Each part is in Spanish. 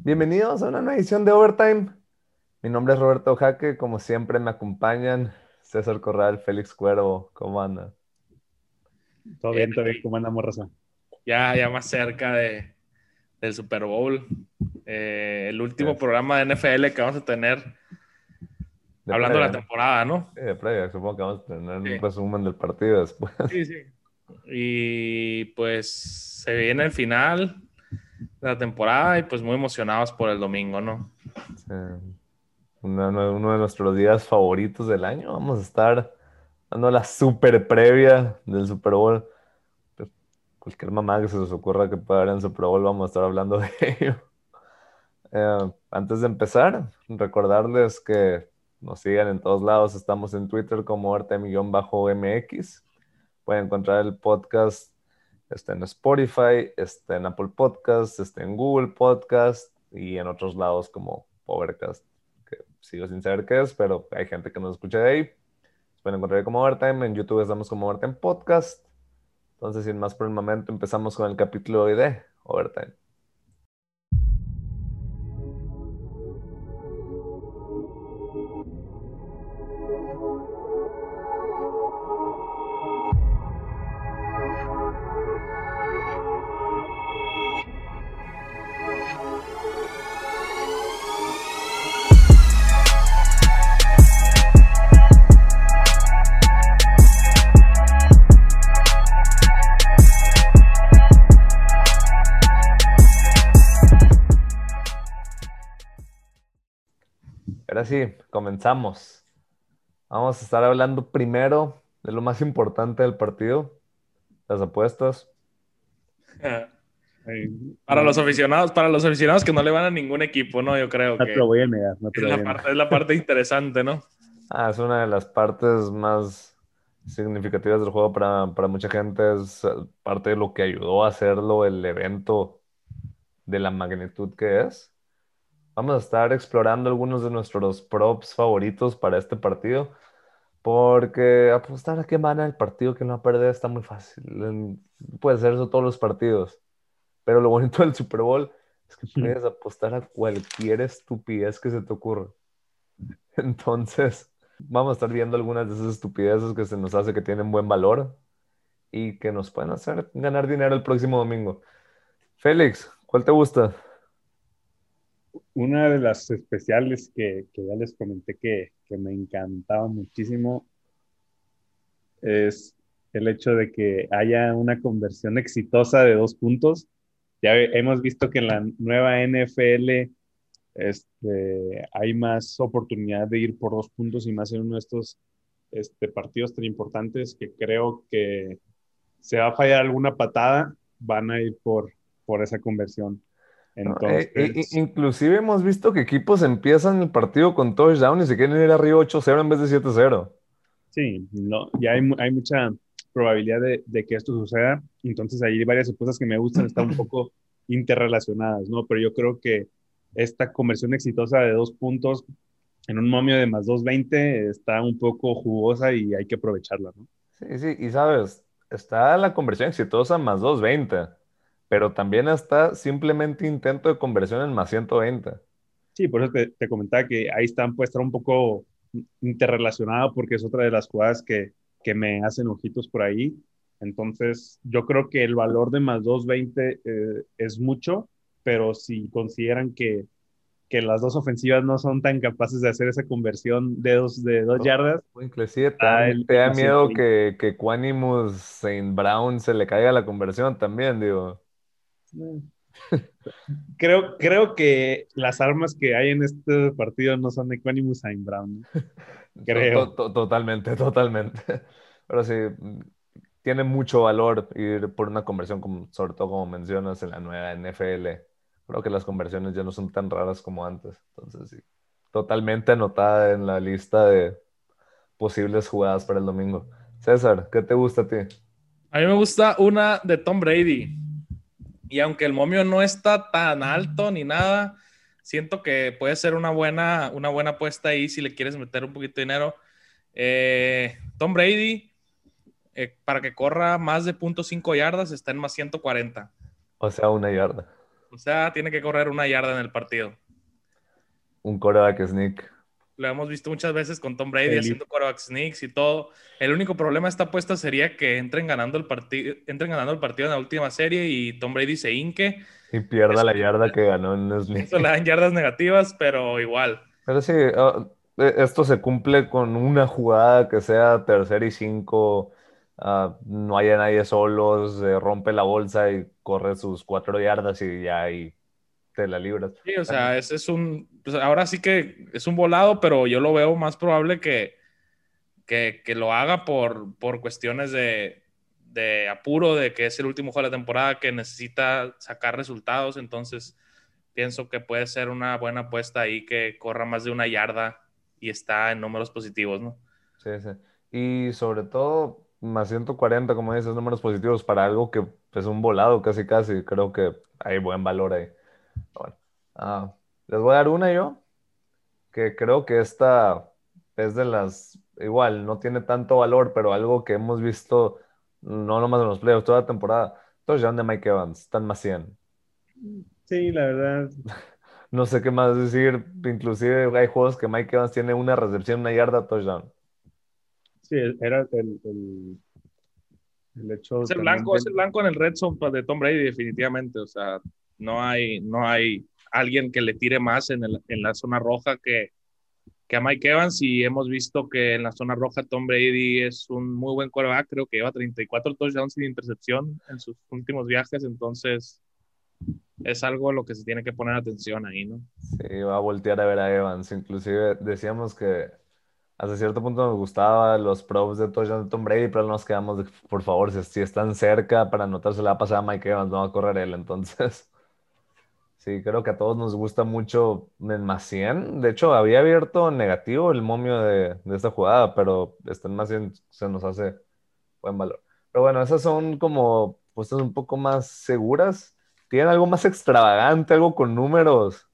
Bienvenidos a una nueva edición de Overtime. Mi nombre es Roberto Jaque, como siempre me acompañan César Corral, Félix Cuervo, ¿cómo andan? Todo bien, Aquí, ¿cómo andamos, raza? ya más cerca del Super Bowl. El último Yes. programa de NFL que vamos a tener De hablando de la previa, temporada, ¿no? sí, de previa, supongo que vamos a tener un Sí, resumen del partido después. sí, sí. Y pues se viene el final de la temporada y pues muy emocionados por el domingo, ¿no? Sí, uno de nuestros días favoritos del año. Vamos a estar dando la super previa del Super Bowl. Pues, cualquier mamá que se les ocurra que pueda haber en Super Bowl, vamos a estar hablando de ello. Antes de empezar, recordarles que nos sigan en todos lados. Estamos en Twitter como Artem-MX. Pueden encontrar el podcast en Spotify, en Apple Podcast, en Google Podcast y en otros lados como Overcast, que sigo sin saber qué es, pero hay gente que nos escucha de ahí. Pueden encontrar como Overtime. En YouTube estamos como Overtime Podcast. Entonces, sin más por el momento, empezamos con el capítulo de hoy de Overtime. Ahora sí, comenzamos. Vamos a estar hablando primero de lo más importante del partido, las apuestas. Ay, Para no, los aficionados, para los aficionados que no le van a ningún equipo, ¿no? Yo creo no te que lo voy a negar, no te lo voy a negar. es la parte interesante, ¿no? Es una de las partes más significativas del juego para mucha gente. Es parte de lo que ayudó a hacerlo el evento de la magnitud que es. Vamos a estar explorando algunos de nuestros props favoritos para este partido, porque apostar a qué gana el partido que no va a perder está muy fácil. Puede ser eso todos los partidos. Pero lo bonito del Super Bowl es que puedes apostar a cualquier estupidez que se te ocurra. Entonces, vamos a estar viendo algunas de esas estupideces que se nos hace que tienen buen valor y que nos pueden hacer ganar dinero el próximo domingo. Félix, ¿cuál te gusta? Una de las especiales que ya les comenté que me encantaba muchísimo es el hecho de que haya una conversión exitosa de 2 puntos. Hemos visto que en la nueva NFL hay más oportunidad de ir por 2 puntos y más en uno de estos partidos tan importantes que creo que se va a fallar alguna patada, van a ir por esa conversión. ¿No? Entonces, Inclusive hemos visto que equipos empiezan el partido con touchdown y se quieren ir arriba 8-0 en vez de 7-0. sí, no, ya hay mucha probabilidad de que esto suceda. Entonces, hay varias cosas que me gustan, están un poco interrelacionadas, ¿no? Pero yo creo que esta conversión exitosa de 2 puntos en un momio de más 220 está un poco jugosa y hay que aprovecharla, ¿no? Sí, sí, y sabes, está la conversión exitosa más 220, pero también está simplemente intento de conversión en más 120. Sí, por eso te comentaba que ahí están, puede estar un poco interrelacionado porque es otra de las jugadas que me hacen ojitos por ahí. Entonces, yo creo que el valor de más 220 es mucho, pero si consideran que las dos ofensivas no son tan capaces de hacer esa conversión de dos yardas, O inclusive está te el da más miedo 120. que Quanimus Saint Brown se le caiga la conversión también, digo. Creo que las armas que hay en este partido no son Equanimus Saint Brown, ¿no? Creo. Totalmente, totalmente. Pero sí, tiene mucho valor ir por una conversión, como, sobre todo como mencionas en la nueva NFL. Creo que las conversiones ya no son tan raras como antes. Entonces, sí, totalmente anotada en la lista de posibles jugadas para el domingo. César, ¿qué te gusta a ti? A mí me gusta una de Tom Brady. Y aunque el momio no está tan alto ni nada, siento que puede ser una buena apuesta ahí si le quieres meter un poquito de dinero. Tom Brady, para que corra más de .5 yardas, está en más 140. O sea, una yarda. O sea, tiene que correr 1 yarda en el partido. Un quarterback sneak. Lo hemos visto muchas veces con Tom Brady Elite. haciendo quarterback sneaks y todo. El único problema de esta apuesta sería que entren ganando el partido en la última serie y Tom Brady se hinque. Y pierda Eso, la yarda que ganó en sneak. eso le dan yardas negativas, pero igual. Pero sí, esto se cumple con una jugada que sea 3rd y 5, no haya nadie solo, se rompe la bolsa y corre sus 4 yardas y ya ahí te la libras. Sí, o sea, ese es pues ahora sí que es un volado, pero yo lo veo más probable que lo haga por cuestiones de apuro, de que es el último juego de la temporada, que necesita sacar resultados. Entonces, pienso que puede ser una buena apuesta ahí que corra más de 1 yarda y está en números positivos, ¿no? Sí, sí. Y sobre todo, más 140 como dices, números positivos para algo que es un volado casi casi. Creo que hay buen valor ahí. Bueno, les voy a dar una yo, que creo que esta es de las, igual, no tiene tanto valor, pero algo que hemos visto, no nomás en los playoffs, toda la temporada. Touchdown de Mike Evans, están más 100. Sí, la verdad. No sé qué más decir, inclusive hay juegos que Mike Evans tiene una recepción, 1 yarda, touchdown. Sí, era el hecho también Es el blanco en el red zone de Tom Brady, definitivamente. O sea, no hay alguien que le tire más en la zona roja que a Mike Evans, y hemos visto que en la zona roja Tom Brady es un muy buen quarterback. Creo que lleva 34 touchdowns sin intercepción en sus últimos viajes. Entonces, es algo a lo que se tiene que poner atención ahí, ¿no? Sí, va a voltear a ver a Evans. Inclusive decíamos que hasta cierto punto nos gustaba los props de touchdown de Tom Brady, pero nos quedamos de, por favor, si están cerca para anotar, se la va a pasar a Mike Evans, no va a correr él. Entonces, sí, creo que a todos nos gusta mucho en más 100. De hecho, había abierto negativo el momio de esta jugada, pero está en más 100 se nos hace buen valor. Pero bueno, esas son como puestas un poco más seguras. ¿Tienen algo más extravagante, algo con números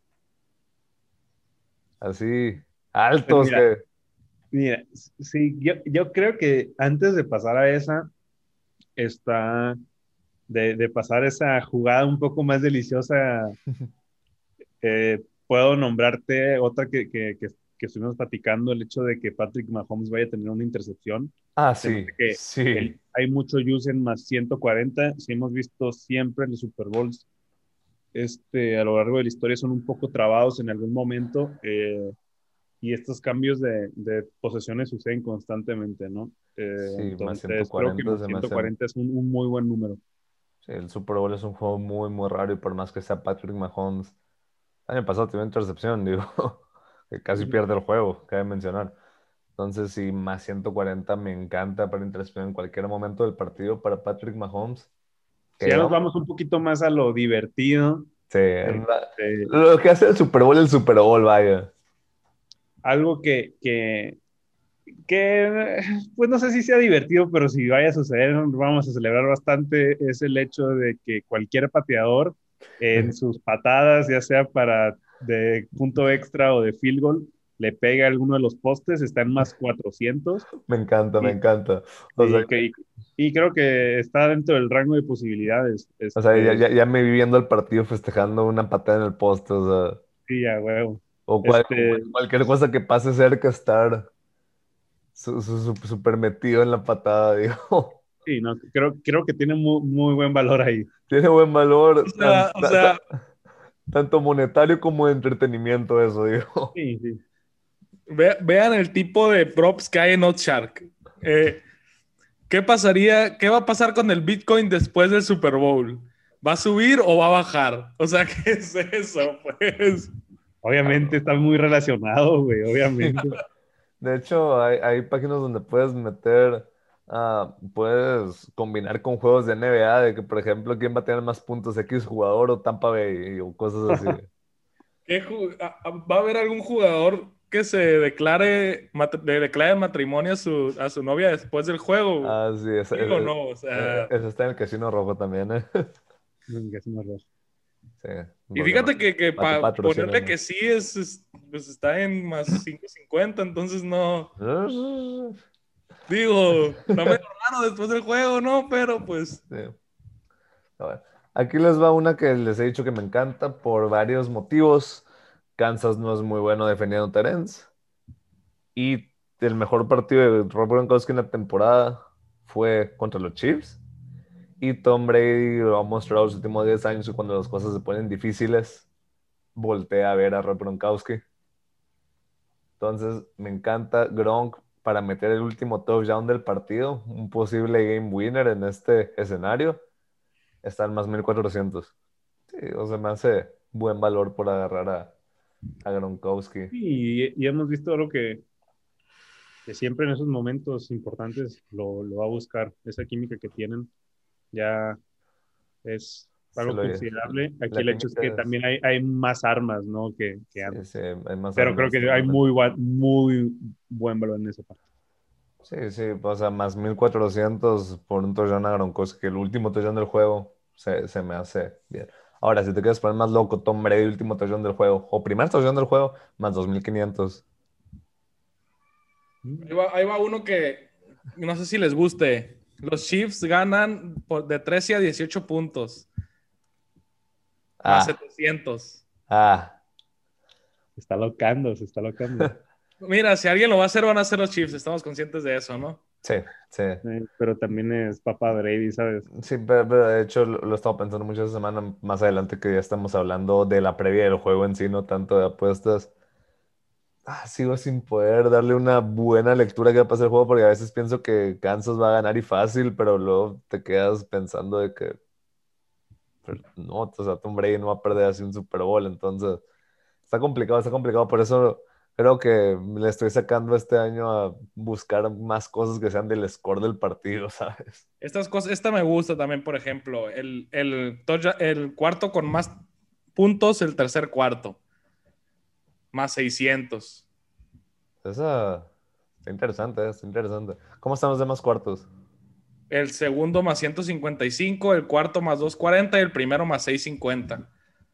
así Pues altos mira, que... mira, sí, yo creo que antes de pasar a esa, está de pasar esa jugada un poco más deliciosa, puedo nombrarte otra que estuvimos platicando, el hecho de que Patrick Mahomes vaya a tener una intercepción. Ah, Se me sí, hace que sí. hay mucho use en más 140. Si hemos visto siempre en los Super Bowls, a lo largo de la historia son un poco trabados en algún momento, y estos cambios de posesiones suceden constantemente, ¿no? Sí, más ciento Entonces, creo que cuarenta más se me hace... 140 es un muy buen número. Sí, el Super Bowl es un juego muy, muy raro y por más que sea Patrick Mahomes, el año pasado tuvo intercepción, digo, que casi Ujú. pierde el juego, cabe mencionar. Entonces, sí, más 140 me encanta para intercepción en cualquier momento del partido para Patrick Mahomes. Si Que ya nos vamos, vamos un poquito más a lo divertido, sí, este, lo que hace el Super Bowl, vaya. algo que, pues no sé si sea divertido, pero si vaya a suceder, vamos a celebrar bastante, es el hecho de que cualquier pateador en sus patadas, ya sea para de punto extra o de field goal, le pega a alguno de los postes, está en más 400. Me encanta, me y, encanta. O sea, y, que- y creo que está dentro del rango de posibilidades. ya me vi viendo el partido festejando una patada en el poste, o sea, Sí, a huevo. o Este, cualquier cosa que pase cerca, estar súper metido en la patada, digo. sí, no, creo que tiene muy, muy buen valor ahí. Tiene buen O valor, sea, o sea, tanto monetario como de entretenimiento, eso, digo. Sí, sí. vean el tipo de props que hay en Oddshark. ¿Qué pasaría? ¿Qué va a pasar con el Bitcoin después del Super Bowl? ¿Va a subir o va a bajar? O sea, ¿qué es eso, pues? Obviamente está muy relacionado, güey, Sí. obviamente. De hecho, hay páginas donde puedes meter, puedes combinar con juegos de NBA, de que, por ejemplo, quién va a tener más puntos, X jugador o Tampa Bay, o cosas así. ¿Va a haber algún jugador que se le declare matrimonio a su novia después del juego? Ah, sí, ¿Sí o no? O sea, ese está en el Casino Rojo también, ¿eh? Venga, es una roja. Sí, y porque fíjate que para ponerle patrocínanos. que sí pues está en más 550, entonces no, digo, está medio raro después del juego, ¿no? Pero pues, Sí. A ver. Aquí les va una que les he dicho que me encanta por varios motivos. Kansas no es muy bueno defendiendo terrens. Y el mejor partido de Rob Gronkowski en la temporada fue contra los Chiefs. Y Tom Brady lo ha mostrado los últimos 10 años y cuando las cosas se ponen difíciles, voltea a ver a Rob Gronkowski. Entonces, me encanta Gronk para meter el último touchdown del partido, un posible game winner en este escenario. Está en más 1400. Sí, o sea, me hace buen valor por agarrar a Gronkowski. Y hemos visto algo que siempre en esos momentos importantes lo va a buscar. Esa química que tienen ya es Se algo lo, considerable. Aquí la el hecho es que química es. también hay más armas, ¿no? Que Sí, antes. sí, hay más Pero creo armas que hay totalmente. muy buen valor en esa parte. Sí, sí, o sea, más 1400 por un touchdown a Gronkowski, el último touchdown del juego, se me hace bien. Ahora, si te quieres poner más loco, Tom Brady, último touchdown del juego, o primer touchdown del juego, más 2500. Ahí va uno que no sé si les guste. Los Chiefs ganan de 13 a 18 puntos, más Ah, 700. ah, Se está locando. Mira, si alguien lo va a hacer, van a ser los Chiefs. Estamos conscientes de eso, ¿no? sí, sí. Pero también es Papa Brady, ¿sabes? Sí, pero de hecho lo he estado pensando mucho esta semana, más adelante que ya estamos hablando de la previa del juego en sí, no tanto de apuestas. Sigo sin poder darle una buena lectura que va a pasar el juego porque a veces pienso que Kansas va a ganar y fácil, pero luego te quedas pensando de que pero no, o sea, Tom Brady no va a perder así un Super Bowl, entonces está complicado, por eso creo que le estoy sacando este año a buscar más cosas que sean del score del partido, ¿sabes? Estas cosas, esta me gusta también, por ejemplo, el cuarto con más puntos, el tercer cuarto, más 600. Esa está interesante, está interesante. ¿Cómo están los demás cuartos? El segundo más 155, el cuarto más 240 y el primero más 650.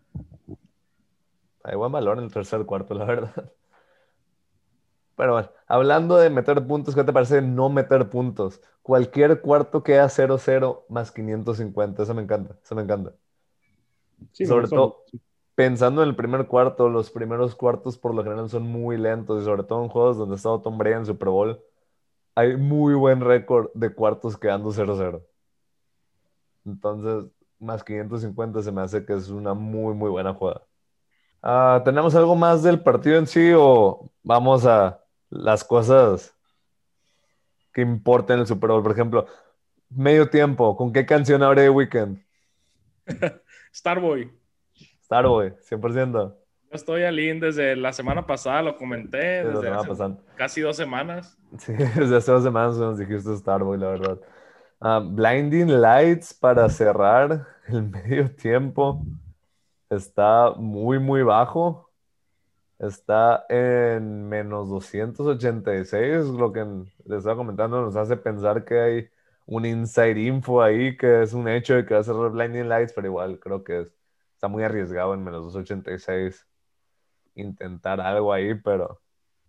Hay buen valor en el tercer cuarto, la verdad. Pero bueno, hablando de meter puntos, ¿qué te parece no meter puntos? Cualquier cuarto queda 0-0 más 550. Eso me encanta, eso me encanta. Sí, Sobre eso, todo, pensando en el primer cuarto, los primeros cuartos por lo general son muy lentos y sobre todo en juegos donde ha estado Tom Brady en Super Bowl, hay muy buen récord de cuartos quedando 0-0. Entonces, más 550 se me hace que es una muy, muy buena jugada. ¿Tenemos algo más del partido en sí o vamos a las cosas que importan en el Super Bowl? Por ejemplo, medio tiempo, ¿con qué canción abre The Weeknd? Starboy. Starboy, 100%. Yo estoy al in desde la semana pasada, lo comenté, Sí, la desde semana hace pasada. casi 2 semanas. Sí, desde hace 2 semanas nos dijiste Starboy, la verdad. Blinding Lights para cerrar el medio tiempo está muy, muy bajo. Está en menos 286, lo que les estaba comentando nos hace pensar que hay un inside info ahí, que es un hecho de que va a cerrar Blinding Lights, pero igual creo que está muy arriesgado en menos 286 intentar algo ahí, pero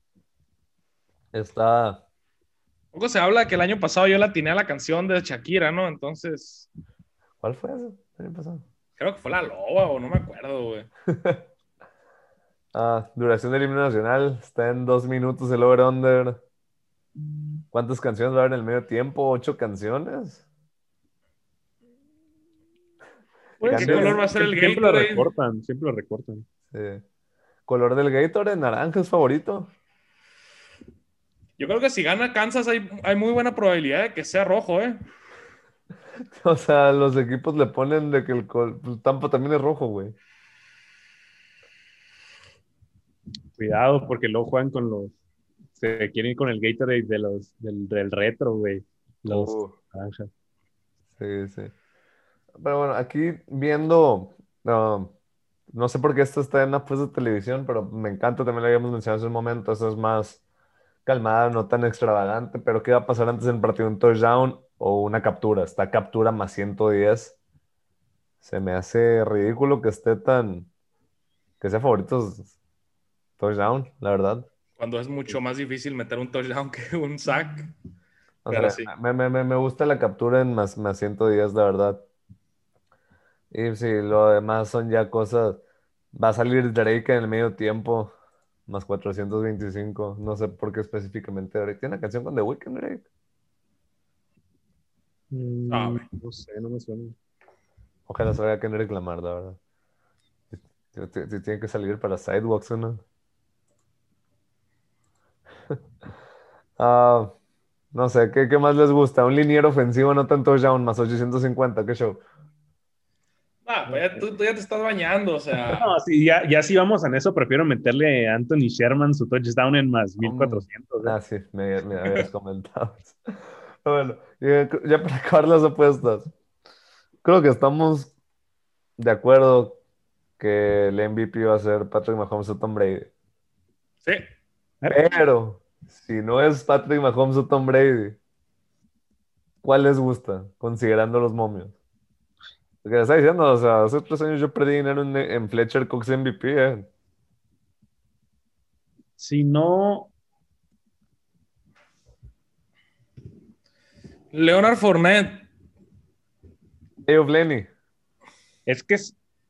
está... Poco se habla que el año pasado yo la atiné a la canción de Shakira, ¿no? Entonces, ¿Cuál fue eso? ¿Qué año pasado? creo que fue la loba o no me acuerdo, güey. Duración del himno nacional está en 2 minutos el over-under. ¿Cuántas canciones va a haber en el medio tiempo? ¿8 canciones? ¿Qué Cambias, color va a ser el siempre lo Gatorade? recortan, siempre lo recortan. sí. Color del Gatorade, naranja es favorito. Yo creo que si gana Kansas hay muy buena probabilidad de que sea rojo, ¿eh? O sea, los equipos le ponen de que pues, Tampa también es rojo, güey. Cuidado, porque luego juegan con los. Se quieren ir con el Gatorade del retro, güey. Los Uh, naranjas. sí, sí. Pero bueno, aquí viendo, no sé por qué esto está en una pues de televisión, pero me encanta, también lo habíamos mencionado hace un momento, eso es más calmada, no tan extravagante, pero ¿qué va a pasar antes del partido? ¿Un touchdown o una captura? Está captura más 110. Se me hace ridículo que esté que sea favoritos touchdown, la verdad. Cuando es mucho más difícil meter un touchdown que un sack. O Pero sea, sí. me gusta la captura en más 110, la verdad. Y sí, lo demás son ya cosas. Va a salir Drake en el medio tiempo, más 425. No sé por qué específicamente Drake. ¿Tiene una canción con The Weeknd, Drake? Sabe. No sé, no me suena. Ojalá salga Kendrick Lamar, la verdad. Tiene que salir para Sidewalks, ¿no? Ah, no sé, ¿qué más les gusta? Un liniero ofensivo, no tanto touchdown, más 850, ¿qué show? Pues ya, tú ya te estás bañando, o sea. No, sí, ya si vamos en eso, prefiero meterle a Anthony Sherman su touchdown en más mil Um, cuatrocientos sí, me habías comentado. Bueno, ya para acabar las apuestas, creo que estamos de acuerdo que el MVP va a ser Patrick Mahomes o Tom Brady. Sí. Pero, si no es Patrick Mahomes o Tom Brady, ¿cuál les gusta, considerando los momios? Porque le está diciendo, o sea, hace 3 años yo perdí dinero en Fletcher Cox MVP, Si no, Leonard Fournette. Of Lenny. es que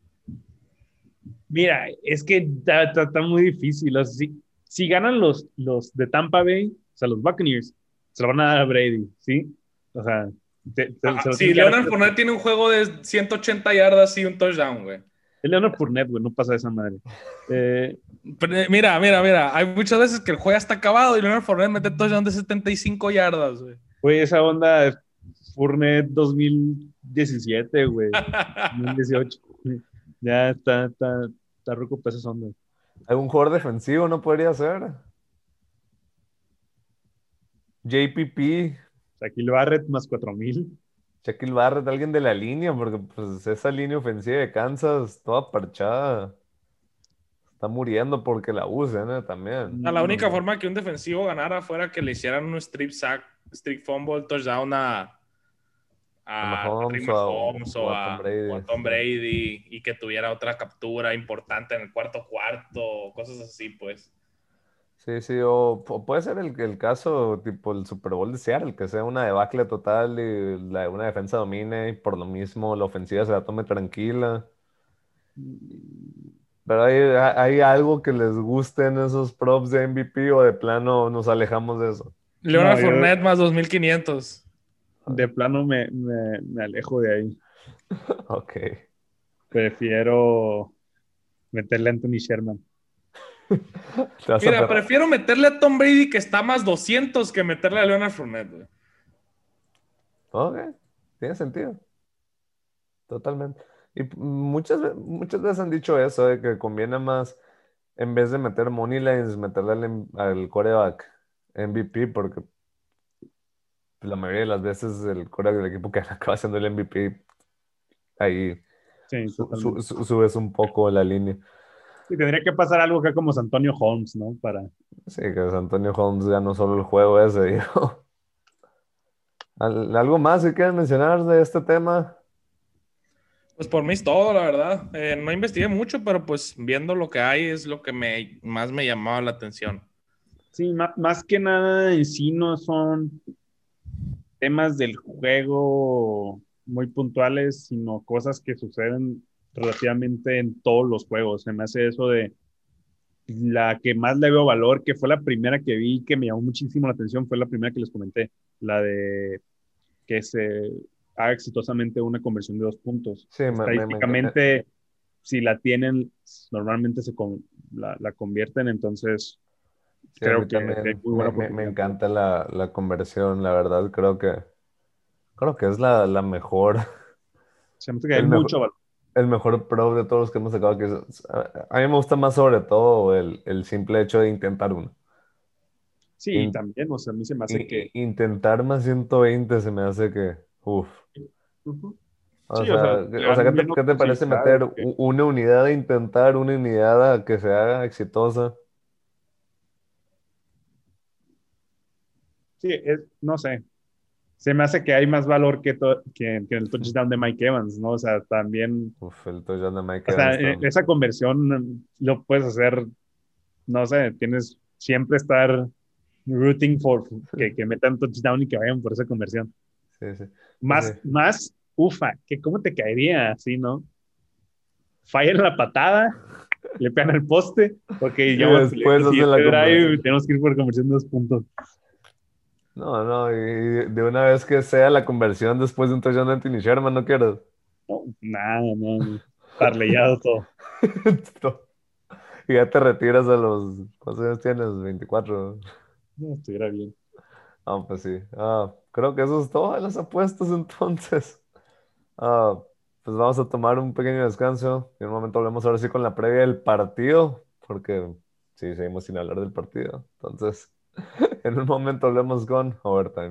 mira, es que está muy difícil. O sea, si ganan los de Tampa Bay, o sea, los Buccaneers, se lo van a dar a Brady, ¿sí? O sea, se lo Sí, tienen que dar Leonard Fournette tiene un juego de 180 yardas y un touchdown, güey. el Leonard Fournette, güey, no pasa de esa madre. Mira. Hay muchas veces que el juego está acabado y Leonard Fournette mete touchdown de 75 yardas, güey. Güey, esa onda Fournette 2017, güey, 2018. Ya está ruco para esa onda. ¿Algún jugador defensivo no podría ser? JPP, Shaquille Barrett más 4000. Shaquille Barrett, alguien de la línea, porque pues esa línea ofensiva de Kansas, toda parchada, está muriendo porque la usan, también. La única forma que un defensivo ganara fuera que le hicieran un strip sack, strip fumble, touchdown A a Patrick Mahomes Mahomes o a Tom o Brady. a Tom Brady y que tuviera otra captura importante en el cuarto, cosas así, pues. Sí, sí, o puede ser el caso tipo el Super Bowl de Seattle, que sea una debacle total y una defensa domine y por lo mismo la ofensiva se la tome tranquila. Pero hay algo que les guste en esos props de MVP o de plano nos alejamos de eso. Leonard No, yo Fournette más 2500. de plano me alejo de ahí. Ok. Prefiero meterle a Anthony Sherman. Te vas a Mira, aferrar. prefiero meterle a Tom Brady que está más 200 que meterle a Leonard Fournette, güey. Ok, tiene sentido. Totalmente. Y muchas veces han dicho eso, de que conviene más, en vez de meter money lines, meterle al quarterback MVP, porque la mayoría de las veces el quarterback del equipo que acaba siendo el MVP, ahí Sí, totalmente. subes un poco la línea. Y tendría que pasar algo acá como Santonio Holmes, ¿no? Sí, que Antonio Holmes ganó solo el juego ese, digo. ¿Algo más que quieran mencionar de este tema? Pues por mí es todo, la verdad. No investigué mucho, pero pues viendo lo que hay es lo que más me llamaba la atención. Sí, más que nada en sí no son temas del juego muy puntuales, sino cosas que suceden relativamente en todos los juegos. Se me hace eso de la que más le veo valor, que fue la primera que vi, que me llamó muchísimo la atención, fue la primera que les comenté, la de que se haga exitosamente una conversión de 2 puntos. Sí, Estadísticamente, si la tienen, normalmente la convierten, entonces sí, a mí creo que hay también muy buena me oportunidad. encanta la conversión, la verdad, creo que es la mejor, Se me hace que hay el mucho mejor, valor. el mejor pro de todos los que hemos sacado. A mí me gusta más sobre todo el simple hecho de intentar uno. Sí, In- también, o sea, a mí se me hace que... Intentar más 120 se me hace que, uff. Ujú. O Sí, o sea, sea, le o sea, dan ¿qué te, menos qué te parece posibilidades. meter una unidad a intentar, una unidad a que se haga exitosa? Sí, no sé, se me hace que hay más valor que en el touchdown de Mike Evans, ¿no? O sea, también, Uf, el touchdown de Mike o sea, Evans también. esa conversión lo puedes hacer, no sé, tienes siempre estar rooting for que metan touchdown y que vayan por esa conversión. Sí, sí. Sí, Más Ufa, que cómo te caería así, ¿no? Fallan la patada, le pegan al poste, porque Y ya vamos a pelear después el hacen siguiente la drive, conversión. tenemos que ir por conversión de 2 puntos. No, no, y de una vez que sea la conversión después de un touchdown de Anthony Sherman, no quiero. No, nada, no, no. Parleyado todo. Y ya te retiras a los. ¿Cuántos años tienes? 24. No, estuviera bien. Ah, pues sí. Creo que eso es todo de las apuestas entonces. Ah, pues vamos a tomar un pequeño descanso. Y en un momento hablemos ahora sí con la previa del partido. Porque sí, seguimos sin hablar del partido. Entonces, en un momento hablemos con Overtime.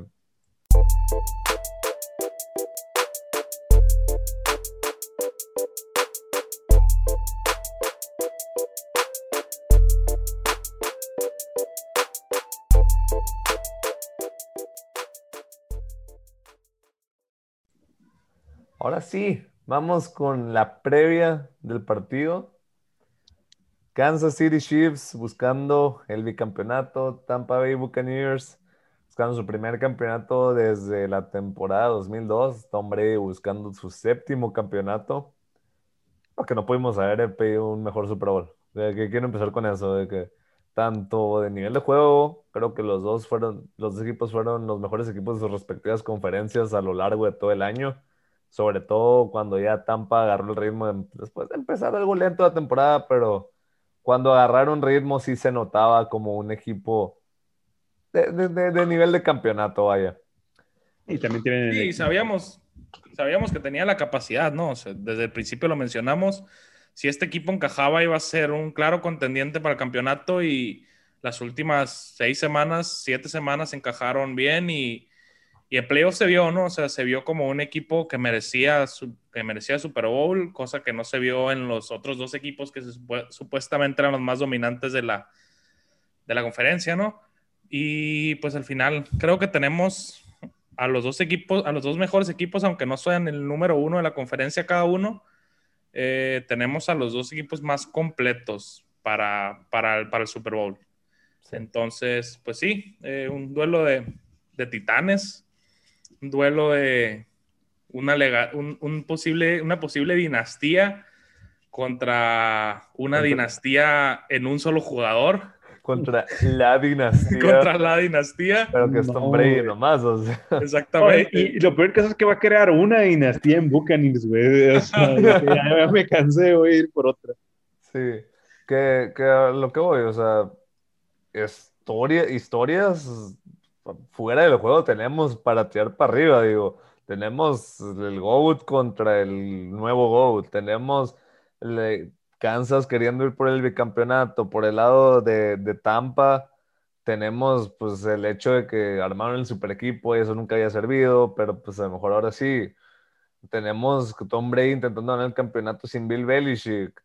Ahora sí, vamos con la previa del partido. Kansas City Chiefs buscando el bicampeonato, Tampa Bay Buccaneers buscando su primer campeonato desde la temporada 2002, Tom Brady buscando su séptimo campeonato, porque no pudimos haber pedido un mejor Super Bowl. De que quiero empezar con eso, de que tanto de nivel de juego, creo que los dos equipos fueron los mejores equipos de sus respectivas conferencias a lo largo de todo el año, sobre todo cuando ya Tampa agarró el ritmo después de empezar algo lento la temporada, pero cuando agarraron ritmo sí se notaba como un equipo de nivel de campeonato, vaya. Y también tienen Sí, sabíamos que tenía la capacidad, ¿no? O sea, desde el principio lo mencionamos. Si este equipo encajaba, iba a ser un claro contendiente para el campeonato y las últimas 6 semanas, 7 semanas encajaron bien y el playoff se vio, ¿no? O sea, se vio como un equipo que merecía Super Bowl, cosa que no se vio en los otros dos equipos que supuestamente eran los más dominantes de la conferencia, ¿no? Y pues al final creo que tenemos a los dos equipos, a los dos mejores equipos, aunque no sean el número uno de la conferencia cada uno, tenemos a los dos equipos más completos para el Super Bowl. Sí. Entonces, pues sí, un duelo de titanes, un duelo de una posible dinastía contra una dinastía en un solo jugador, Contra la dinastía, contra la dinastía. pero que es No, Tom Brady güey. nomás, o sea. No, Exactamente. y lo peor caso es que va a crear una dinastía en Buccaneers, güey. O sea, ya me cansé, voy a ir por otra. Sí, que a lo que voy, o sea, historias fuera del juego tenemos para tirar para arriba, digo, tenemos el GOAT contra el nuevo GOAT, tenemos Kansas queriendo ir por el bicampeonato, por el lado de Tampa, tenemos pues el hecho de que armaron el super equipo y eso nunca había servido, pero pues a lo mejor ahora sí. Tenemos Tom Brady intentando ganar el campeonato sin Bill Belichick.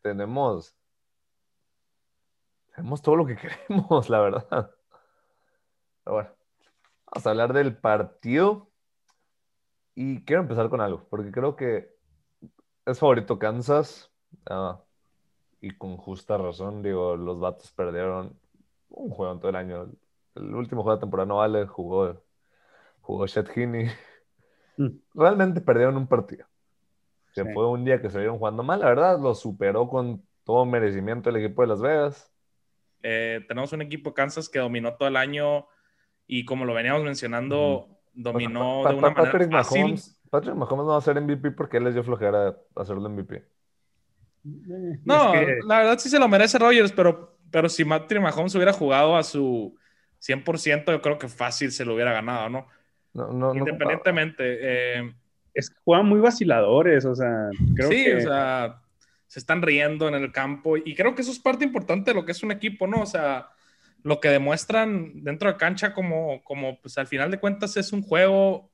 Tenemos todo lo que queremos, la verdad. Pero bueno, vamos a hablar del partido. Y quiero empezar con algo, porque creo que es favorito Kansas. ah, y con justa razón, digo, los vatos perdieron un juego en todo el año. El último juego de temporada no vale, jugó Chet Heaney. Mm. Realmente perdieron un partido. Que Sí. fue un día que se vieron jugando mal, la verdad, lo superó con todo merecimiento el equipo de Las Vegas. Tenemos un equipo Kansas que dominó todo el año y como lo veníamos Ujú. mencionando, Bueno, dominó de una manera fácil. Patrick Mahomes no va a ser MVP porque él les dio flojera hacerlo MVP. Es que No, la verdad sí se lo merece Rodgers, pero si Patrick Mahomes hubiera jugado a su 100%, yo creo que fácil se lo hubiera ganado, ¿no? No, no, no ocupaba. Independientemente, es que juegan muy vaciladores, o sea, creo sí, o que sea, se están riendo en el campo y creo que eso es parte importante de lo que es un equipo, ¿no? O sea, lo que demuestran dentro de cancha como pues al final de cuentas es un juego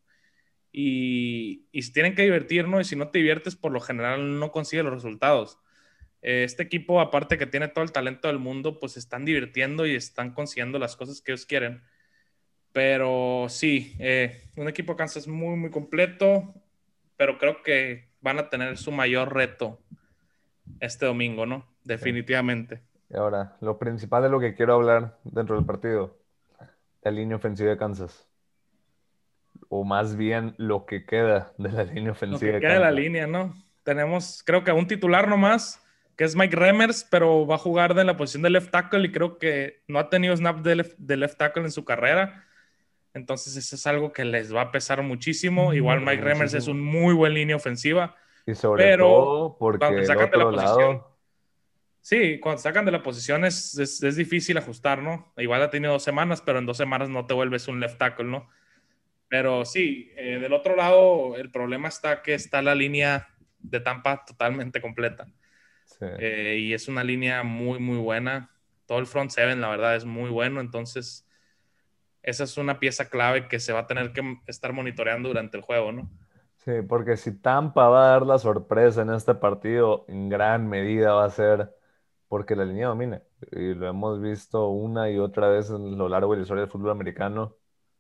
y se tienen que divertir, ¿no? Y si no te diviertes, por lo general no consigues los resultados. Este equipo, aparte que tiene todo el talento del mundo, pues se están divirtiendo y están consiguiendo las cosas que ellos quieren. Pero sí, un equipo de Kansas muy, muy completo, pero creo que van a tener su mayor reto este domingo, ¿no? Sí. Definitivamente. Y ahora, lo principal de lo que quiero hablar dentro del partido, la línea ofensiva de Kansas. o más bien lo que queda de la línea Lo ofensiva que de queda de la Tampa. línea, ¿no? Tenemos, creo que a un titular nomás, que es Mike Remmers, pero va a jugar de la posición de left tackle y creo que no ha tenido snap de left tackle en su carrera. Entonces eso es algo que les va a pesar muchísimo. Igual Pero Mike Remmers es un muchísimo. muy buen línea ofensiva, Y sobre pero todo cuando te porque el sacan de la otro posición, lado, sí, cuando te sacan de la posición es difícil ajustar, ¿no? Igual ha tenido 2 semanas, pero en 2 semanas no te vuelves un left tackle, ¿no? Pero sí, del otro lado, el problema está que está la línea de Tampa totalmente completa. sí, Y es una línea muy, muy buena. Todo el front seven, la verdad, es muy bueno. Entonces, esa es una pieza clave que se va a tener que estar monitoreando durante el juego, ¿no? sí, porque si Tampa va a dar la sorpresa en este partido, en gran medida va a ser porque la línea domina. Y lo hemos visto una y otra vez en lo largo de la historia del fútbol americano.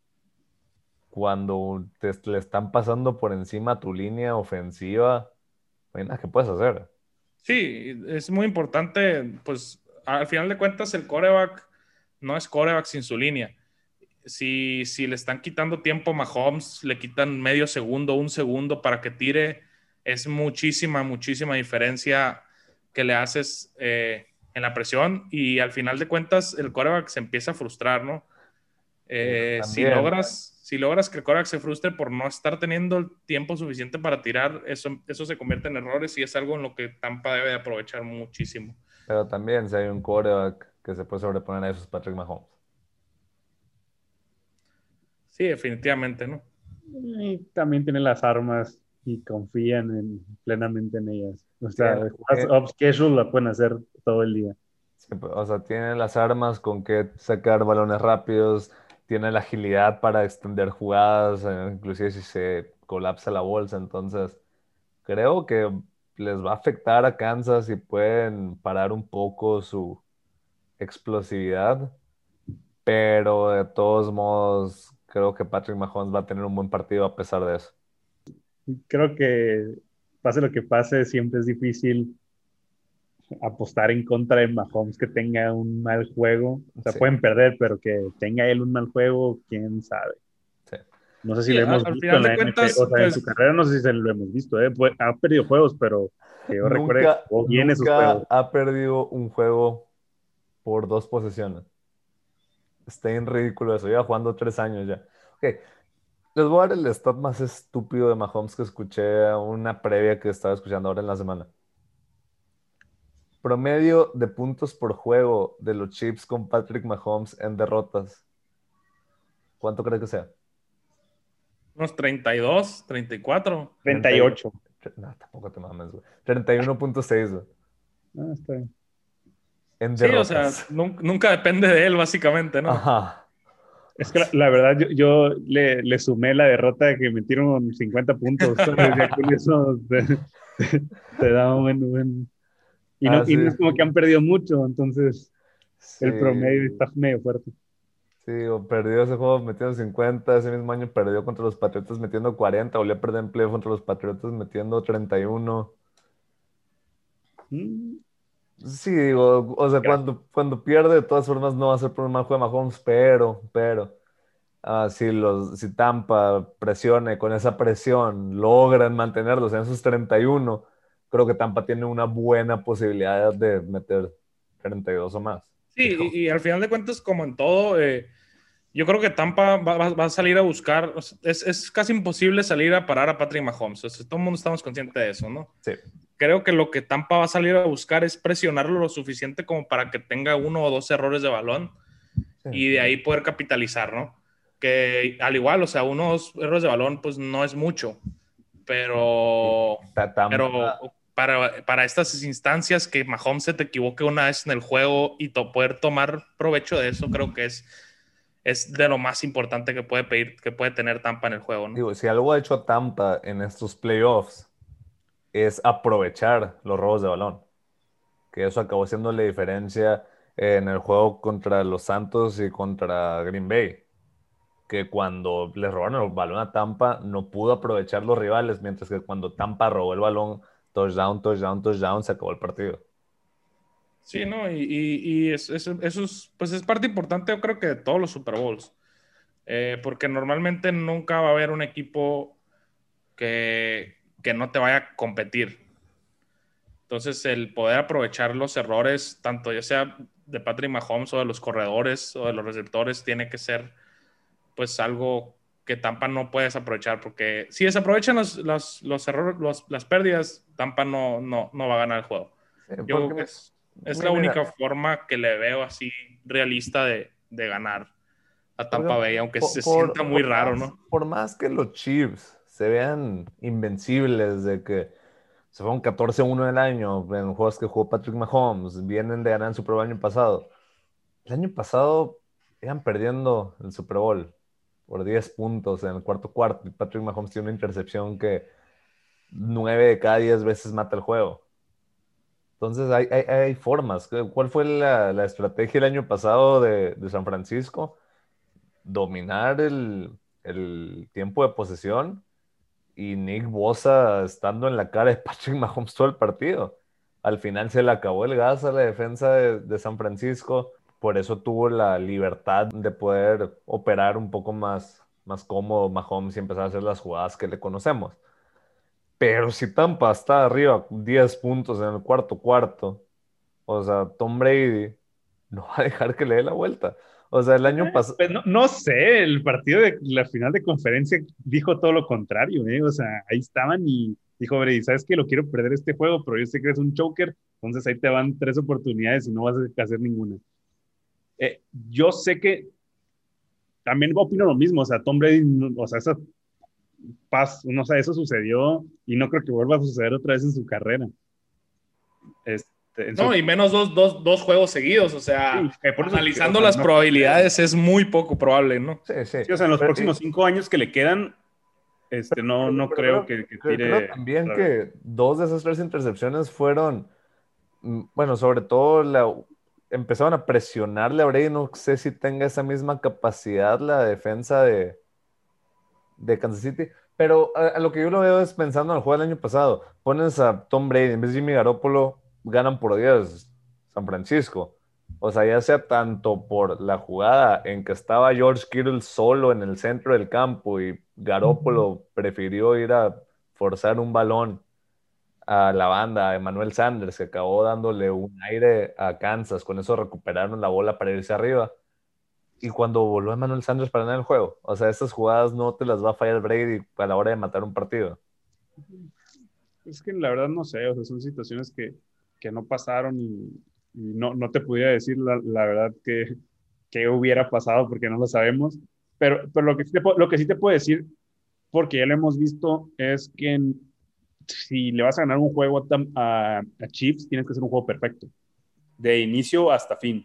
Cuando le están pasando por encima tu línea ofensiva, no hay nada que puedes hacer. Sí, es muy importante, pues al final de cuentas el quarterback no es quarterback sin su línea. Si le están quitando tiempo a Mahomes, le quitan medio segundo, un segundo para que tire, es muchísima, muchísima diferencia que le haces en la presión y al final de cuentas el quarterback se empieza a frustrar, ¿no? Si También, logras que el quarterback se frustre por no estar teniendo el tiempo suficiente para tirar, eso se convierte en errores y es algo en lo que Tampa debe de aprovechar muchísimo. pero también si hay un quarterback que se puede sobreponer a eso es Patrick Mahomes. Sí, definitivamente, ¿no? Y también tiene las armas y confían plenamente en ellas. O sea, Tiene, jugadas off schedule la pueden hacer todo el día. sí, o sea, tiene las armas con que sacar balones rápidos, tiene la agilidad para extender jugadas, inclusive si se colapsa la bolsa. Entonces, creo que les va a afectar a Kansas y pueden parar un poco su explosividad, pero de todos modos, creo que Patrick Mahomes va a tener un buen partido a pesar de eso. Creo que pase lo que pase, siempre es difícil apostar en contra de Mahomes que tenga un mal juego. O sea, Sí, pueden perder, pero que tenga él un mal juego, quién sabe. sí. No sé si Sí, lo hemos al visto final en de la NFL, cuentas, o sea, en pues su carrera no sé si se lo hemos visto, ¿eh? Pues, ha perdido juegos, pero que yo recuerde, Nunca, jugó bien esos nunca juegos. ha perdido un juego por 2 posesiones. Está en ridículo eso. Lleva jugando 3 años ya. Ok, les voy a dar el stat más estúpido de Mahomes que escuché a una previa que estaba escuchando ahora en la semana. Promedio de puntos por juego de los Chiefs con Patrick Mahomes en derrotas. ¿Cuánto cree que sea? unos 32, 34. 30 y- 38. No, tampoco te mames, güey. 31.6, güey, Ah, está bien. en Sí, o sea, derrotas. nunca depende de él, básicamente, ¿no? Ajá. Es que la verdad, yo le sumé la derrota de que metieron 50 puntos, ¿sabes? Ya con eso te da un buen. Ah, Y no sí. es como que han perdido mucho, entonces Sí. el promedio está medio fuerte. Sí, o perdió ese juego metiendo 50, ese mismo año perdió contra los Patriotas metiendo 40, volvió a perder en playoff contra los Patriotas metiendo 31. Mm, Sí, digo, o sea, gra- cuando pierde, de todas formas no va a ser por un mal juego de Mahomes, pero, si Tampa presione, con esa presión logran mantenerlos en esos 31, creo que Tampa tiene una buena posibilidad de meter 32 o más. Sí, Digo, y al final de cuentas, como en todo, yo creo que Tampa va a salir a buscar, o sea, es casi imposible salir a parar a Patrick Mahomes, o sea, todo el mundo estamos conscientes de eso, ¿no? sí, Creo que lo que Tampa va a salir a buscar es presionarlo lo suficiente como para que tenga 1 o 2 errores de balón sí. y de ahí poder capitalizar, ¿no? Que al igual, o sea, 1 o 2 errores de balón, pues no es mucho, Y pero, pero Tampa, para estas instancias que Mahomes se te equivoque una vez en el juego y poder tomar provecho de eso, creo que es de lo más importante que puede tener Tampa en el juego, ¿no? digo, si algo ha hecho Tampa en estos playoffs es aprovechar los robos de balón, que eso acabó siendo la diferencia en el juego contra los Santos y contra Green Bay, que cuando les robaron el balón a Tampa no pudo aprovechar los rivales, mientras que cuando Tampa robó el balón, touchdown, touchdown, touchdown, se acabó el partido. Sí, ¿no? Y eso es, pues es parte importante, yo creo que de todos los Super Bowls. porque normalmente nunca va a haber un equipo que no te vaya a competir. Entonces, el poder aprovechar los errores, tanto ya sea de Patrick Mahomes o de los corredores o de los receptores, tiene que ser pues algo que Tampa no puedes aprovechar, porque si desaprovechan los errores, las pérdidas, Tampa no va a ganar el juego. Yo creo que es la única forma que le veo así realista de ganar a Tampa Bay, aunque se sienta muy raro, ¿no? Por más que los Chiefs se vean invencibles de que se fueron 14-1 del año en juegos que jugó Patrick Mahomes, vienen de ganar el Super Bowl el año pasado. El año pasado iban perdiendo el Super Bowl por 10 puntos en el cuarto y Patrick Mahomes tiene una intercepción que 9 de cada 10 veces mata el juego. Entonces hay formas. ¿Cuál fue la estrategia el año pasado de San Francisco? Dominar el tiempo de posesión y Nick Bosa estando en la cara de Patrick Mahomes todo el partido. Al final se le acabó el gas a la defensa de San Francisco, por eso tuvo la libertad de poder operar un poco más cómodo Mahomes y empezar a hacer las jugadas que le conocemos. Pero si Tampa está arriba 10 puntos en el cuarto, o sea, Tom Brady no va a dejar que le dé la vuelta. O sea, el año pasado... Pues no sé, el partido de la final de conferencia dijo todo lo contrario, ¿eh? O sea, ahí estaban y dijo, Brady, ¿sabes qué? Lo quiero perder este juego, pero yo sé que eres un choker, entonces ahí te van 3 oportunidades y no vas a hacer ninguna. Yo sé que también opino lo mismo, o sea, Tom Brady, o sea, esa no sé, eso sucedió y no creo que vuelva a suceder otra vez en su carrera. No, y menos dos juegos seguidos, o sea, sí, por eso, analizando las probabilidades es muy poco probable, ¿no? Sí. Sí, o sea, en los próximos 5 años que le quedan, no creo que tire. Creo también que 2 de esas 3 intercepciones fueron, bueno, sobre todo empezaron a presionarle a Brady. No sé si tenga esa misma capacidad la defensa de Kansas City, pero a lo que yo lo veo es pensando en el juego del año pasado. Pones a Tom Brady en vez de Jimmy Garoppolo, ganan por 10 San Francisco. O sea, ya sea tanto por la jugada en que estaba George Kittle solo en el centro del campo y Garoppolo prefirió ir a forzar un balón a la banda, a Emmanuel Sanders, que acabó dándole un aire a Kansas. Con eso recuperaron la bola para irse arriba. Y cuando voló Emmanuel Sanders para ganar el juego. O sea, estas jugadas no te las va a fallar Brady a la hora de matar un partido. Es que la verdad no sé, o sea, son situaciones que no pasaron y no te pudiera decir la verdad que hubiera pasado porque no lo sabemos. Pero lo que sí te puedo decir, porque ya lo hemos visto, es que si le vas a ganar un juego a Chiefs, tienes que hacer un juego perfecto, de inicio hasta fin.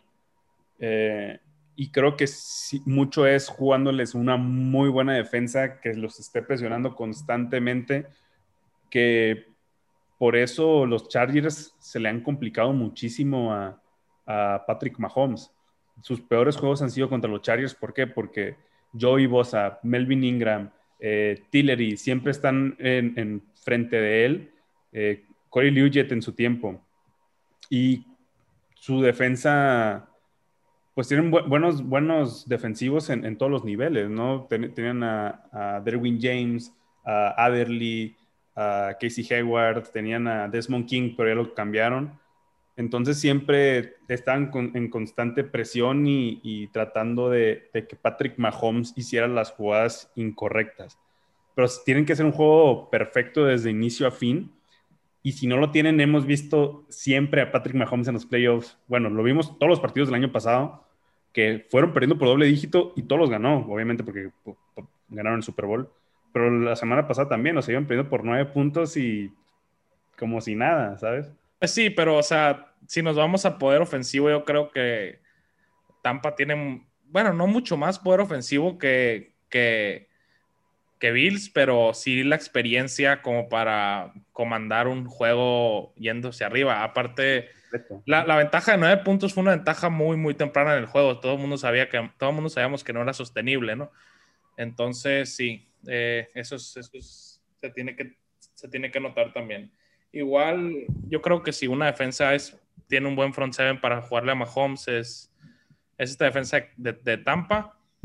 Y creo que sí, mucho es jugándoles una muy buena defensa que los esté presionando constantemente, que por eso los Chargers se le han complicado muchísimo a Patrick Mahomes. Sus peores juegos han sido contra los Chargers. ¿Por qué? Porque Joey Bosa, Melvin Ingram, Tillery siempre están en frente de él. Corey Liuget en su tiempo. Y su defensa, pues tienen buenos defensivos en todos los niveles, ¿no? Tenían a Derwin James, a Adderley, a Casey Hayward, tenían a Desmond King, pero ya lo cambiaron. Entonces siempre estaban en constante presión y tratando de que Patrick Mahomes hiciera las jugadas incorrectas. Pero tienen que ser un juego perfecto desde inicio a fin. Y si no lo tienen, hemos visto siempre a Patrick Mahomes en los playoffs. Bueno, lo vimos todos los partidos del año pasado, que fueron perdiendo por doble dígito y todos los ganó, obviamente porque ganaron el Super Bowl. Pero la semana pasada también, los iban perdiendo por 9 puntos y como si nada, ¿sabes? Pues sí, pero, o sea, si nos vamos a poder ofensivo, yo creo que Tampa tiene, bueno, no mucho más poder ofensivo que Bills, pero sí la experiencia como para comandar un juego yéndose arriba. Aparte, la ventaja de 9 puntos fue una ventaja muy, muy temprana en el juego. Todo el mundo sabíamos que no era sostenible, ¿no? Entonces, sí, eso se tiene que notar también. Igual, yo creo que si una defensa tiene un buen front seven para jugarle a Mahomes, es esta defensa de Tampa.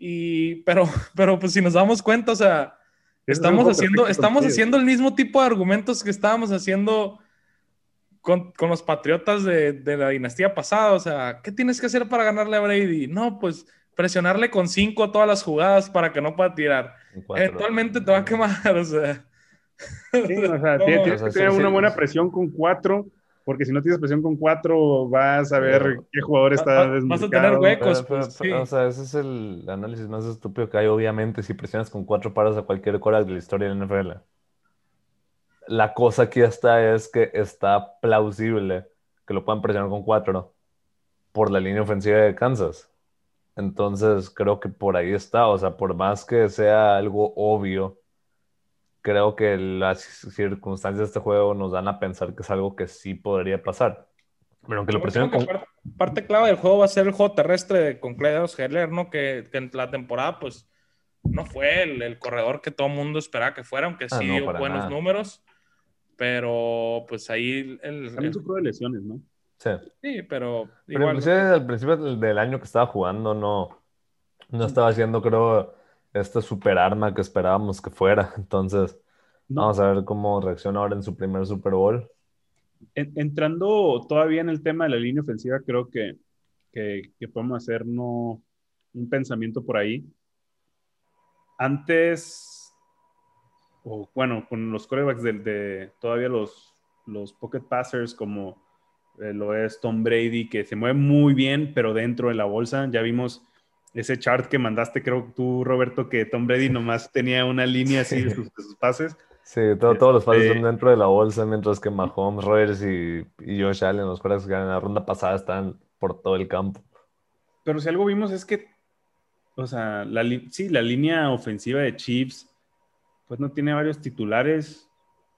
pero pues si nos damos cuenta, o sea, Ese es un juego perfecto estamos con haciendo el mismo tipo de argumentos que estábamos haciendo con los Patriotas de la dinastía pasada. O sea, ¿qué tienes que hacer para ganarle a Brady? No, pues presionarle con 5 todas las jugadas para que no pueda tirar. En 4. Eventualmente te va a quemar, o sea. Sí, o sea, ¿Cómo? O tienes que sea, tener una buena sí. presión con 4, porque si no tienes presión con 4, vas a ver qué jugador está Vas a tener desmarcado. huecos, pues O sí. sea, ese es el análisis más estúpido que hay. Obviamente, si presionas con 4 paras a cualquier quarterback de la historia de la NFL. La cosa aquí es que está plausible que lo puedan presionar con 4 por la línea ofensiva de Kansas. Entonces, creo que por ahí está. O sea, por más que sea algo obvio, creo que las circunstancias de este juego nos dan a pensar que es algo que sí podría pasar. Pero aunque lo Yo presionen creo que con... parte clave del juego va a ser el juego terrestre con Clyde Edwards-Helaire, ¿no? Que en la temporada, pues, no fue el corredor que todo el mundo esperaba que fuera, aunque Ah, sí no, dio para buenos nada. números. Pero, pues, ahí También sufrió de lesiones, ¿no? Sí. sí, pero Pero igual. inclusive al principio del año que estaba jugando, no estaba haciendo, creo, esta super arma que esperábamos que fuera. Entonces, No, vamos a ver cómo reacciona ahora en su primer Super Bowl. entrando todavía en el tema de la línea ofensiva, creo que podemos hacer un pensamiento por ahí. Antes, o bueno, con los quarterbacks de todavía los pocket passers como lo es Tom Brady, que se mueve muy bien, pero dentro de la bolsa. Ya vimos ese chart que mandaste, creo tú, Roberto, que Tom Brady Sí, nomás tenía una línea así sí, de sus pases. sí, todos los pases son Este, dentro de la bolsa, mientras que Mahomes, Rodgers y Josh Allen, los quarterbacks que ganan la ronda pasada, están por todo el campo. pero si algo vimos es que, o sea, sí, la línea ofensiva de Chiefs, pues no tiene varios titulares,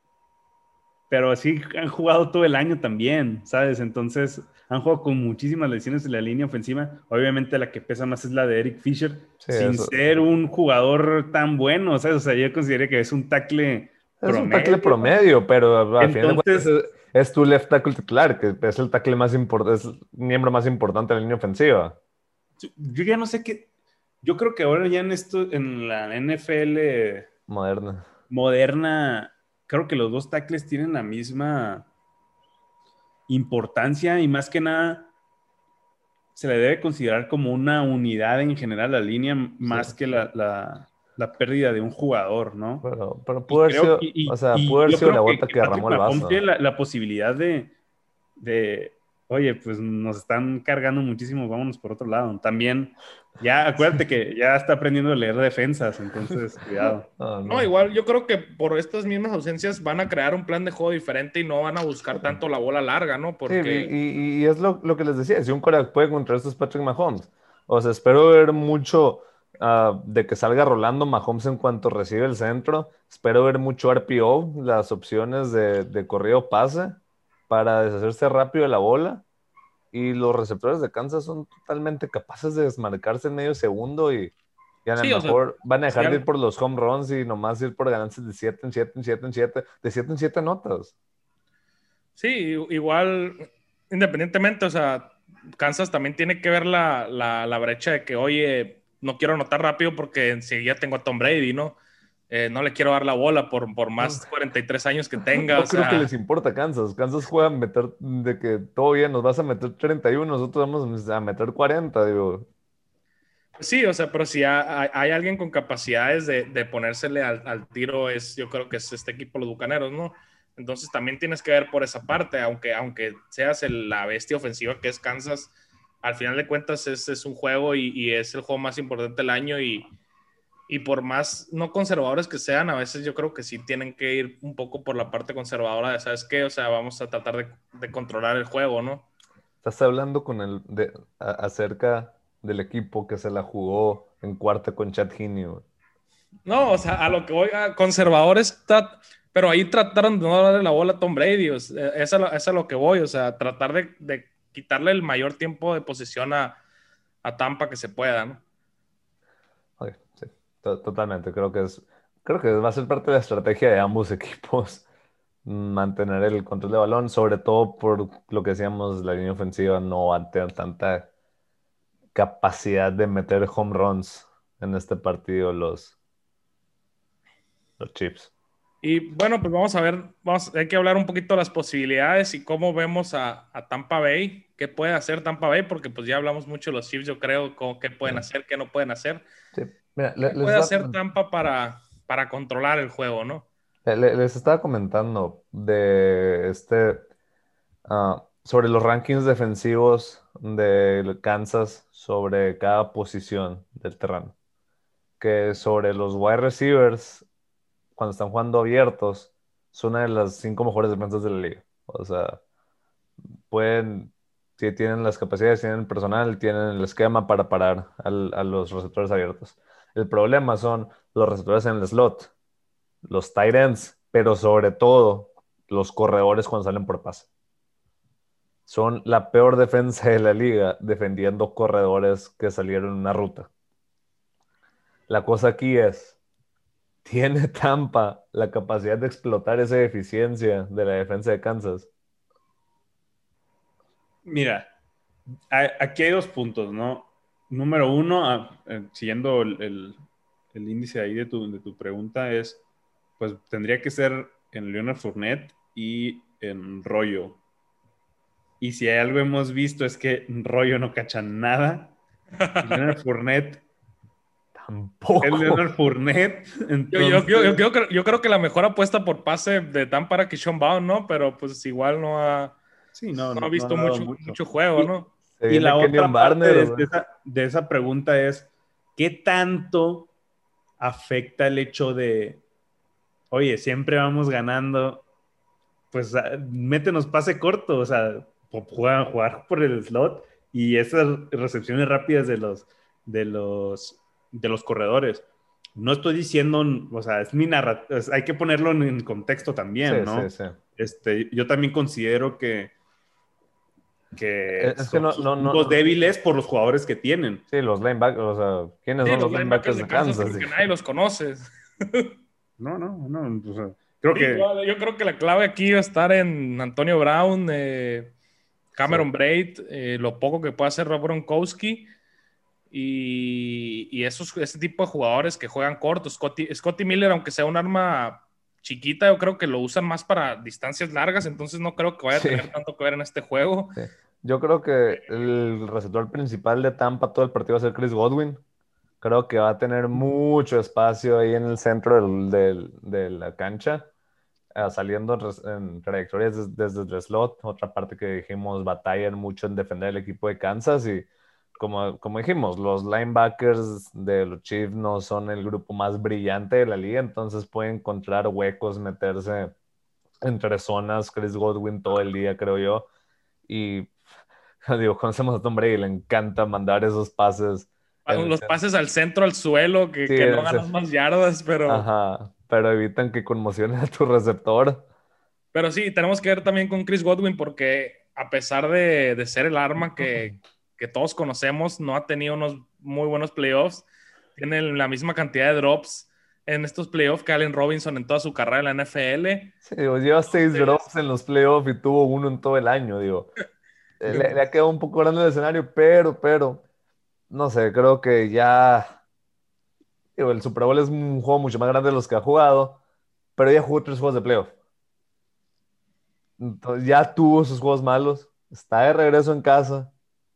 pero así han jugado todo el año también, ¿sabes? Entonces han jugado con muchísimas lesiones en la línea ofensiva. Obviamente la que pesa más es la de Eric Fisher, Sí, sin eso. ser un jugador tan bueno, ¿sabes? O sea, yo considero que es un tackle Es un tackle promedio. promedio, pero al final de cuentas Entonces, es tu left tackle titular, que es el tackle más importante, es el miembro más importante de la línea ofensiva. yo ya no sé qué. Yo creo que ahora ya en la NFL Moderna. moderna, creo que los dos tackles tienen la misma importancia y más que nada se le debe considerar como una unidad en general la línea Sí. más que la pérdida de un jugador, ¿no? Pero Y pudo haber creo, sido, o sea, pudo haber yo sido creo la que, gota que que Patrick derramó el Mahomes tiene vaso. la posibilidad de, oye, pues nos están cargando muchísimo, vámonos por otro lado. También, ya acuérdate que ya está aprendiendo a leer defensas, entonces cuidado. Ah, No, no. igual yo creo que por estas mismas ausencias van a crear un plan de juego diferente y no van a buscar tanto la bola larga, ¿no? Sí, Porque y es lo que les decía, si un quarterback puede contra estos Patrick Mahomes. O sea, espero ver mucho de que salga rolando Mahomes en cuanto recibe el centro. Espero ver mucho RPO, las opciones de corrido pase para deshacerse rápido de la bola. Y los receptores de Kansas son totalmente capaces de desmarcarse en medio segundo y a lo sí, o sea, mejor van a si dejar de ir al- por los home runs y nomás ir por ganancias de 7 en 7 en 7 en 7, de 7 en 7 notas. sí, igual, independientemente, o sea, Kansas también tiene que ver la brecha de que, oye, no quiero anotar rápido porque enseguida tengo a Tom Brady, ¿no? No le quiero dar la bola por No, más 43 años que tenga, o no creo que les sea, importa Kansas. Kansas juega a meter de que todo bien, nos vas a meter 31, nosotros vamos a meter 40, digo. sí, o sea, pero si hay alguien con capacidades de ponérsele al tiro, yo creo que es este equipo, los Bucaneros, ¿no? Entonces también tienes que ver por esa parte, aunque seas la bestia ofensiva que es Kansas, al final de cuentas es un juego y es el juego más importante del año y por más no conservadores que sean, a veces yo creo que sí tienen que ir un poco por la parte conservadora de, ¿sabes qué? O sea, vamos a tratar de controlar el juego, ¿no? Estás hablando acerca del equipo que se la jugó en cuarta con Chad Heaney, güey. No, o sea, a lo que voy, a conservadores, pero ahí trataron de no darle la bola a Tom Brady, es a lo que voy, o sea, tratar de quitarle el mayor tiempo de posesión a Tampa que se pueda, ¿no? Ok, sí, totalmente. Creo que va a ser parte de la estrategia de ambos equipos mantener el control de balón, sobre todo por lo que decíamos, la línea ofensiva no va a tener tanta capacidad de meter home runs. en este partido los Chiefs. Y bueno, pues vamos a ver, hay que hablar un poquito de las posibilidades y cómo vemos a Tampa Bay, qué puede hacer Tampa Bay, porque pues ya hablamos mucho de los Chiefs, yo creo, qué pueden hacer, qué no pueden hacer. Sí. Mira, ¿Qué puede hacer Tampa para controlar el juego, no? les estaba comentando de sobre los rankings defensivos de Kansas sobre cada posición del terreno. Que sobre los wide receivers, cuando están jugando abiertos, son una de las 5 mejores defensas de la liga. O sea, pueden, si tienen las capacidades, tienen el personal, tienen el esquema para parar a los receptores abiertos. El problema son los receptores en el slot, los tight ends, pero sobre todo los corredores cuando salen por pase. Son la peor defensa de la liga defendiendo corredores que salieron en una ruta. La cosa aquí es, ¿tiene Tampa la capacidad de explotar esa deficiencia de la defensa de Kansas? Mira, aquí hay 2 puntos, ¿no? Número uno, siguiendo el índice ahí de tu pregunta, es, pues tendría que ser en Leonard Fournette y en Rollo. Y si hay algo hemos visto es que Rollo no cacha nada. Y Leonard Fournette Tampoco. es Leonard Fournette. Entonces... Yo creo que la mejor apuesta por pase de Tampa era Keyshawn Vaughn, ¿no? Pero pues igual no ha visto ha dado mucho juego, ¿no? Se Y viene la Kenyon otra parte Barner, güey. de esa pregunta es, ¿qué tanto afecta el hecho de, oye, siempre vamos ganando, pues métenos pase corto, o sea, jugar por el slot y esas recepciones rápidas de los corredores? No estoy diciendo, o sea, es mi narrativa, hay que ponerlo en contexto también, ¿no? Sí. Yo también considero que Es que son sus puntos débiles por los jugadores que tienen. Sí, los linebackers, o sea, ¿quiénes Sí, son los los linebackers de Kansas? creo que nadie los conoce. No, o sea, creo Sí, que... yo creo que la clave aquí va a estar en Antonio Brown, Cameron Braid, lo poco que puede hacer Rob Gronkowski y ese tipo de jugadores que juegan cortos. Scotty Miller, aunque sea un arma chiquita, yo creo que lo usan más para distancias largas, entonces no creo que vaya a tener tanto que ver en este juego. Sí. Yo creo que el receptor principal de Tampa todo el partido va a ser Chris Godwin. Creo que va a tener mucho espacio ahí en el centro de la cancha, saliendo en trayectorias desde el slot. Otra parte que dijimos, batallan mucho en defender el equipo de Kansas y como dijimos, los linebackers de los Chiefs no son el grupo más brillante de la liga, entonces puede encontrar huecos, meterse entre zonas. Chris Godwin todo el día, creo yo. Y digo, conocemos a Tom Brady, le encanta mandar esos pases. Los pases al centro, al suelo, Sí, que no ganas más yardas, Ajá, pero evitan que conmocionen a tu receptor. Pero sí, tenemos que ver también con Chris Godwin porque a pesar de ser el arma que todos conocemos, no ha tenido unos muy buenos playoffs. Tiene la misma cantidad de drops en estos playoffs que Allen Robinson en toda su carrera en la NFL. Sí, digo, lleva 6 drops en los playoffs y tuvo uno en todo el año, digo. Le ha quedado un poco grande el escenario, pero, no sé, creo que ya, digo, el Super Bowl es un juego mucho más grande de los que ha jugado, pero ya jugó 3 juegos de playoff. Entonces ya tuvo sus juegos malos, está de regreso en casa.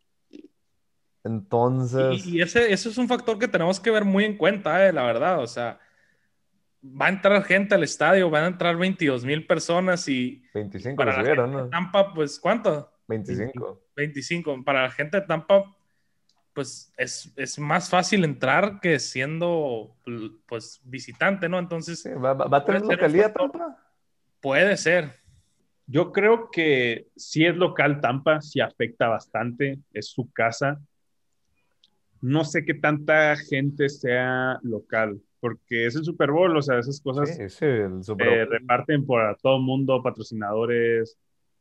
Entonces, Y eso es un factor que tenemos que ver muy en cuenta, la verdad. O sea, va a entrar gente al estadio, van a entrar 22,000 personas y 25 le para la subieron, gente de ¿no? Tampa, pues, ¿cuánto? 25. 25. Para la gente de Tampa, pues es más fácil entrar que siendo pues visitante, ¿no? Entonces, Sí, va a puede tener ser un localidad factor. Tampa. Puede ser. Yo creo que si es local Tampa, sí afecta bastante, es su casa. No sé qué tanta gente sea local, porque es el Super Bowl, o sea, esas cosas Sí, el Super Bowl. reparten por a todo mundo, patrocinadores,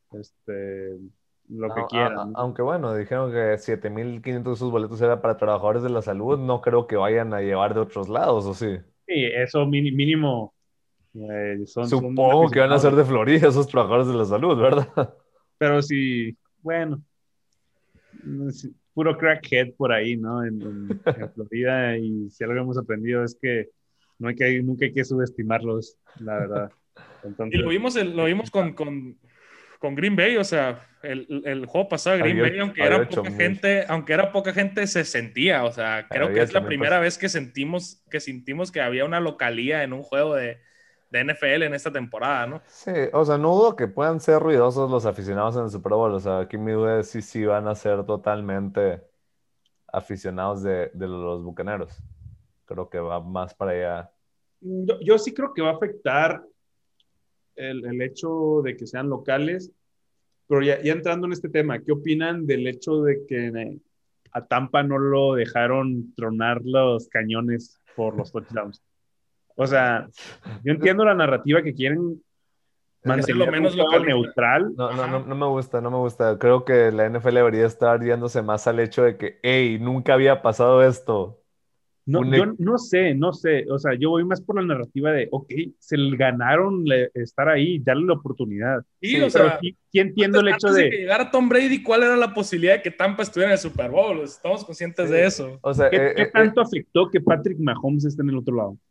lo que quieran, ¿no? Aunque bueno, dijeron que 7,500 de esos boletos era para trabajadores de la salud, no creo que vayan a llevar de otros lados, ¿o sí? Sí, eso mínimo son Supongo que van a ser aficionados. de Florida esos trabajadores de la salud, ¿verdad? Pero sí, bueno, puro crackhead por ahí, ¿no? En Florida, y si algo hemos aprendido es que nunca hay que subestimarlos, la verdad. Y Entonces, lo vimos con Green Bay, o sea, el juego pasado de Green Bay, había 8,000. aunque era poca gente, se sentía, o sea, creo que Había es la 8,000 primera vez que sentimos que había una localía en un juego de NFL en esta temporada, ¿no? Sí, o sea, no dudo que puedan ser ruidosos los aficionados en el Super Bowl. O sea, aquí mi duda es si sí van a ser totalmente aficionados de los Bucaneros. Creo que va más para allá. yo sí creo que va a afectar el hecho de que sean locales, pero ya entrando en este tema, ¿qué opinan del hecho de que a Tampa no lo dejaron tronar los cañones por los touchdowns? O sea, yo entiendo la narrativa que quieren Hacerlo mantener un menos juego localista. neutral. No, no, no, Ajá. no me gusta, no me gusta. Creo que la NFL debería estar yéndose más al hecho de que, hey, nunca había pasado esto. No, Un, yo e- no sé, o sea, yo voy más por la narrativa de, ok, se le ganaron estar ahí, darle la oportunidad, Y, o sí, pero sea, sí entiendo el hecho antes de que de, llegara Tom Brady, ¿cuál era la posibilidad de que Tampa estuviera en el Super Bowl? Estamos sí. conscientes de eso. O sea, ¿qué tanto afectó que Patrick Mahomes esté en el otro lado?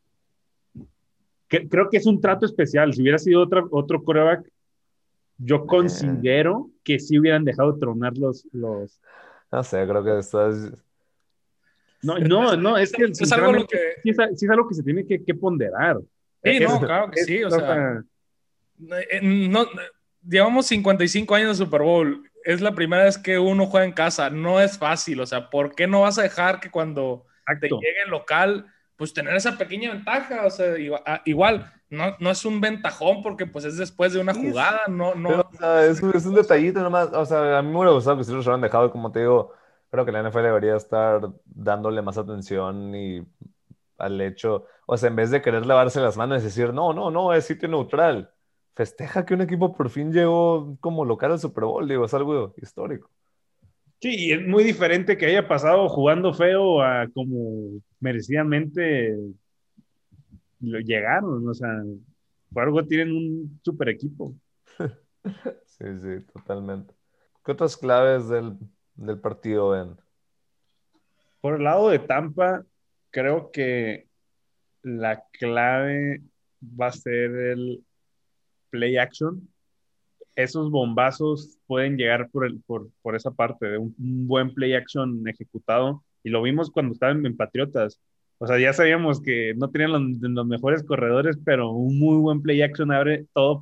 Creo que es un trato especial. Si hubiera sido otro quarterback, yo eh, considero que sí hubieran dejado tronar los... no sé, creo que estás. No, es que Es algo lo sinceramente que... sí es algo que se tiene que ponderar. Sí, no, claro que sí, o O sea, sea, no, llevamos 55 años de Super Bowl. Es la primera vez que uno juega en casa. No es fácil. O sea, ¿por qué no vas a dejar que cuando te exacto. llegue el local, pues tener esa pequeña ventaja? O sea, igual no es un ventajón porque pues es después de una Sí, jugada. pero, o sea, es un detallito nomás. O sea, a mí me hubiera gustado que sí los hubieran dejado. Como te digo, creo que la NFL debería estar dándole más atención y al hecho. O sea, en vez de querer lavarse las manos y decir, no, no, no, es sitio neutral. Festeja que un equipo por fin llegó como local al Super Bowl. Digo, es algo histórico. Sí, y es muy diferente que haya pasado jugando feo a como merecidamente lo llegaron. O sea, por algo tienen un super equipo. Sí, sí, totalmente. ¿Qué otras claves del partido ven? Por el lado de Tampa, creo que la clave va a ser el play action. Esos bombazos pueden llegar por esa parte de un buen play action ejecutado. Y lo vimos cuando estaban en Patriotas. O sea, ya sabíamos que no tenían los mejores corredores, pero un muy buen play action abre todo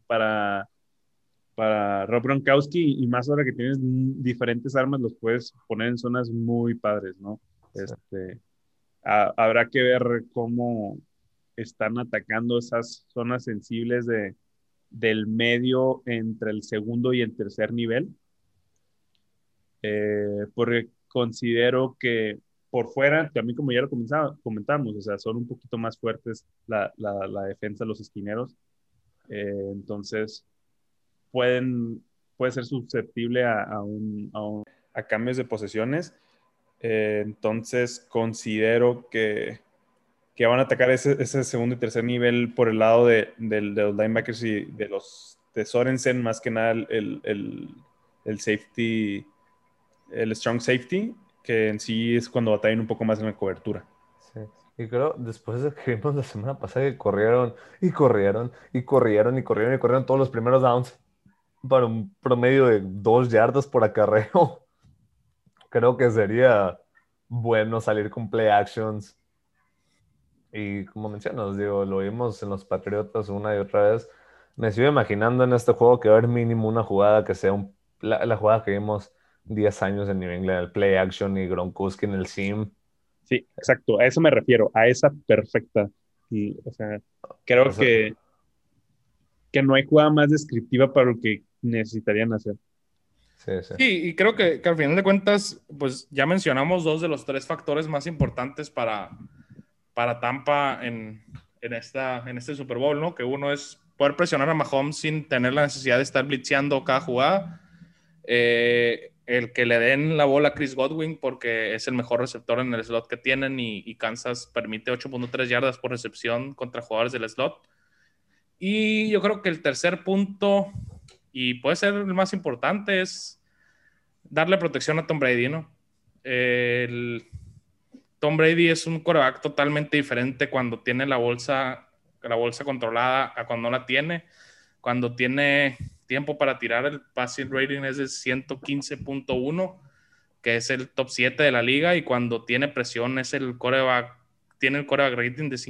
para Rob Gronkowski, y más ahora que tienes diferentes armas, los puedes poner en zonas muy padres, ¿no? Sí, Habrá que ver cómo están atacando esas zonas sensibles del medio entre el segundo y el tercer nivel, porque considero que por fuera, también como ya lo comentamos, o sea, son un poquito más fuertes la defensa, los esquineros, entonces puede ser susceptible a cambios de posesiones. Entonces considero que van a atacar ese segundo y tercer nivel por el lado de los linebackers y de Sorensen, más que nada el safety, el strong safety, que en sí es cuando batallan un poco más en la cobertura. sí. Y creo, después de que vimos la semana pasada que corrieron y corrieron y corrieron y corrieron y corrieron todos los primeros downs para un promedio de 2 yardas por acarreo, creo que sería bueno salir con play actions. Y como mencionas, digo, lo vimos en los Patriotas una y otra vez. Me sigo imaginando en este juego que va a haber mínimo una jugada que sea la jugada que vimos 10 años en New England, el play action y Gronkowski en el sim. Sí, exacto, a eso me refiero, a esa perfecta. Y, o sea, O creo sea, que no hay jugada más descriptiva para lo que necesitarían hacer. sí, sí. Sí, y creo que al final de cuentas, pues ya mencionamos dos de los tres factores más importantes para Tampa en este Super Bowl, ¿no? Que uno es poder presionar a Mahomes sin tener la necesidad de estar blitzeando cada jugada. El que le den la bola a Chris Godwin porque es el mejor receptor en el slot que tienen y Kansas permite 8.3 yardas por recepción contra jugadores del slot. Y yo creo que el tercer punto, y puede ser el más importante, es darle protección a Tom Brady, ¿no? Tom Brady es un quarterback totalmente diferente cuando tiene la bolsa controlada a cuando no la tiene. Cuando tiene tiempo para tirar, el passing rating es de 115.1, que es el top 7 de la liga, y cuando tiene presión tiene el quarterback rating de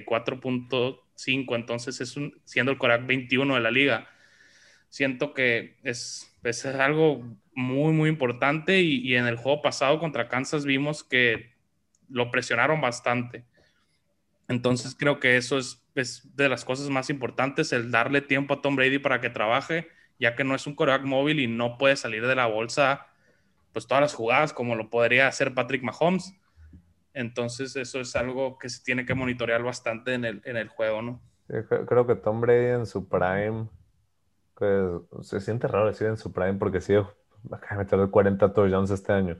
54.5, entonces siendo el quarterback 21 de la liga. Siento que es algo muy, muy importante, y en el juego pasado contra Kansas vimos que lo presionaron bastante. Entonces creo que eso es de las cosas más importantes, el darle tiempo a Tom Brady para que trabaje, ya que no es un quarterback móvil y no puede salir de la bolsa pues todas las jugadas como lo podría hacer Patrick Mahomes. Entonces eso es algo que se tiene que monitorear bastante en el juego, ¿no? Creo que Tom Brady en su prime, pues se siente raro decir en su prime porque sí, acaba de meter 40 touchdowns este año,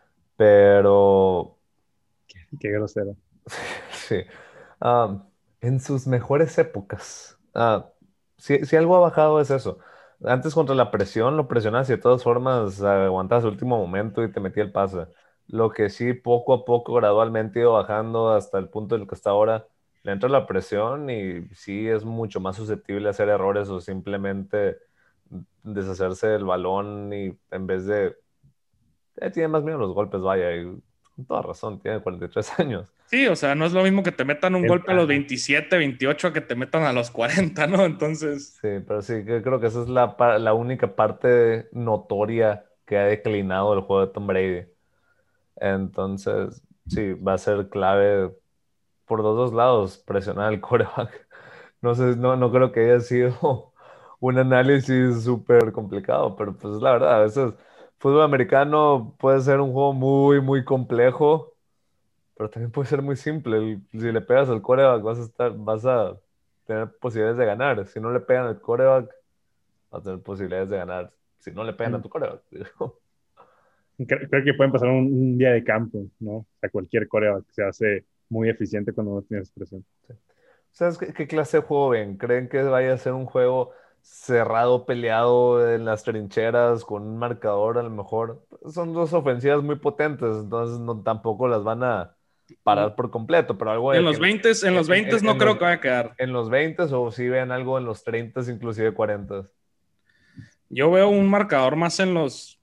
pero Qué grosero. sí. Ah, en sus mejores épocas, si algo ha bajado es eso. Antes contra la presión, lo presionabas y de todas formas aguantabas el último momento y te metía el pase. Lo que sí, poco a poco, gradualmente ha ido bajando hasta el punto en el que está ahora. Le entra la presión y sí es mucho más susceptible a hacer errores o simplemente deshacerse del balón y en vez de... tiene más miedo a los golpes, vaya, y con toda razón, tiene 43 años. Sí, o sea, no es lo mismo que te metan un El golpe a los pana. 27, 28 a que te metan a los 40, ¿no? Entonces, Sí, pero sí, creo que esa es la única parte notoria que ha declinado el juego de Tom Brady. Entonces, sí, va a ser clave por los dos lados presionar al quarterback. No sé, no creo que haya sido un análisis súper complicado, pero pues la verdad, a veces fútbol americano puede ser un juego muy, muy complejo, pero también puede ser muy simple. Si le pegas al quarterback, vas a tener posibilidades de ganar. Si no le pegan al quarterback, vas a tener posibilidades de ganar. Si no le pegan a Mm. tu quarterback, digo. Creo que pueden pasar un día de campo, ¿no? O sea, cualquier coreback se hace muy eficiente cuando no tienes presión. ¿Sabes qué clase de juego ven? ¿Creen que vaya a ser un juego cerrado, peleado en las trincheras, con un marcador a lo mejor? Son dos ofensivas muy potentes, entonces no, tampoco las van a parar por completo, pero algo en de que los 20, en los 20 no creo que vaya a quedar. en los 20 o si ven algo en los 30, inclusive 40. Yo veo un marcador más en los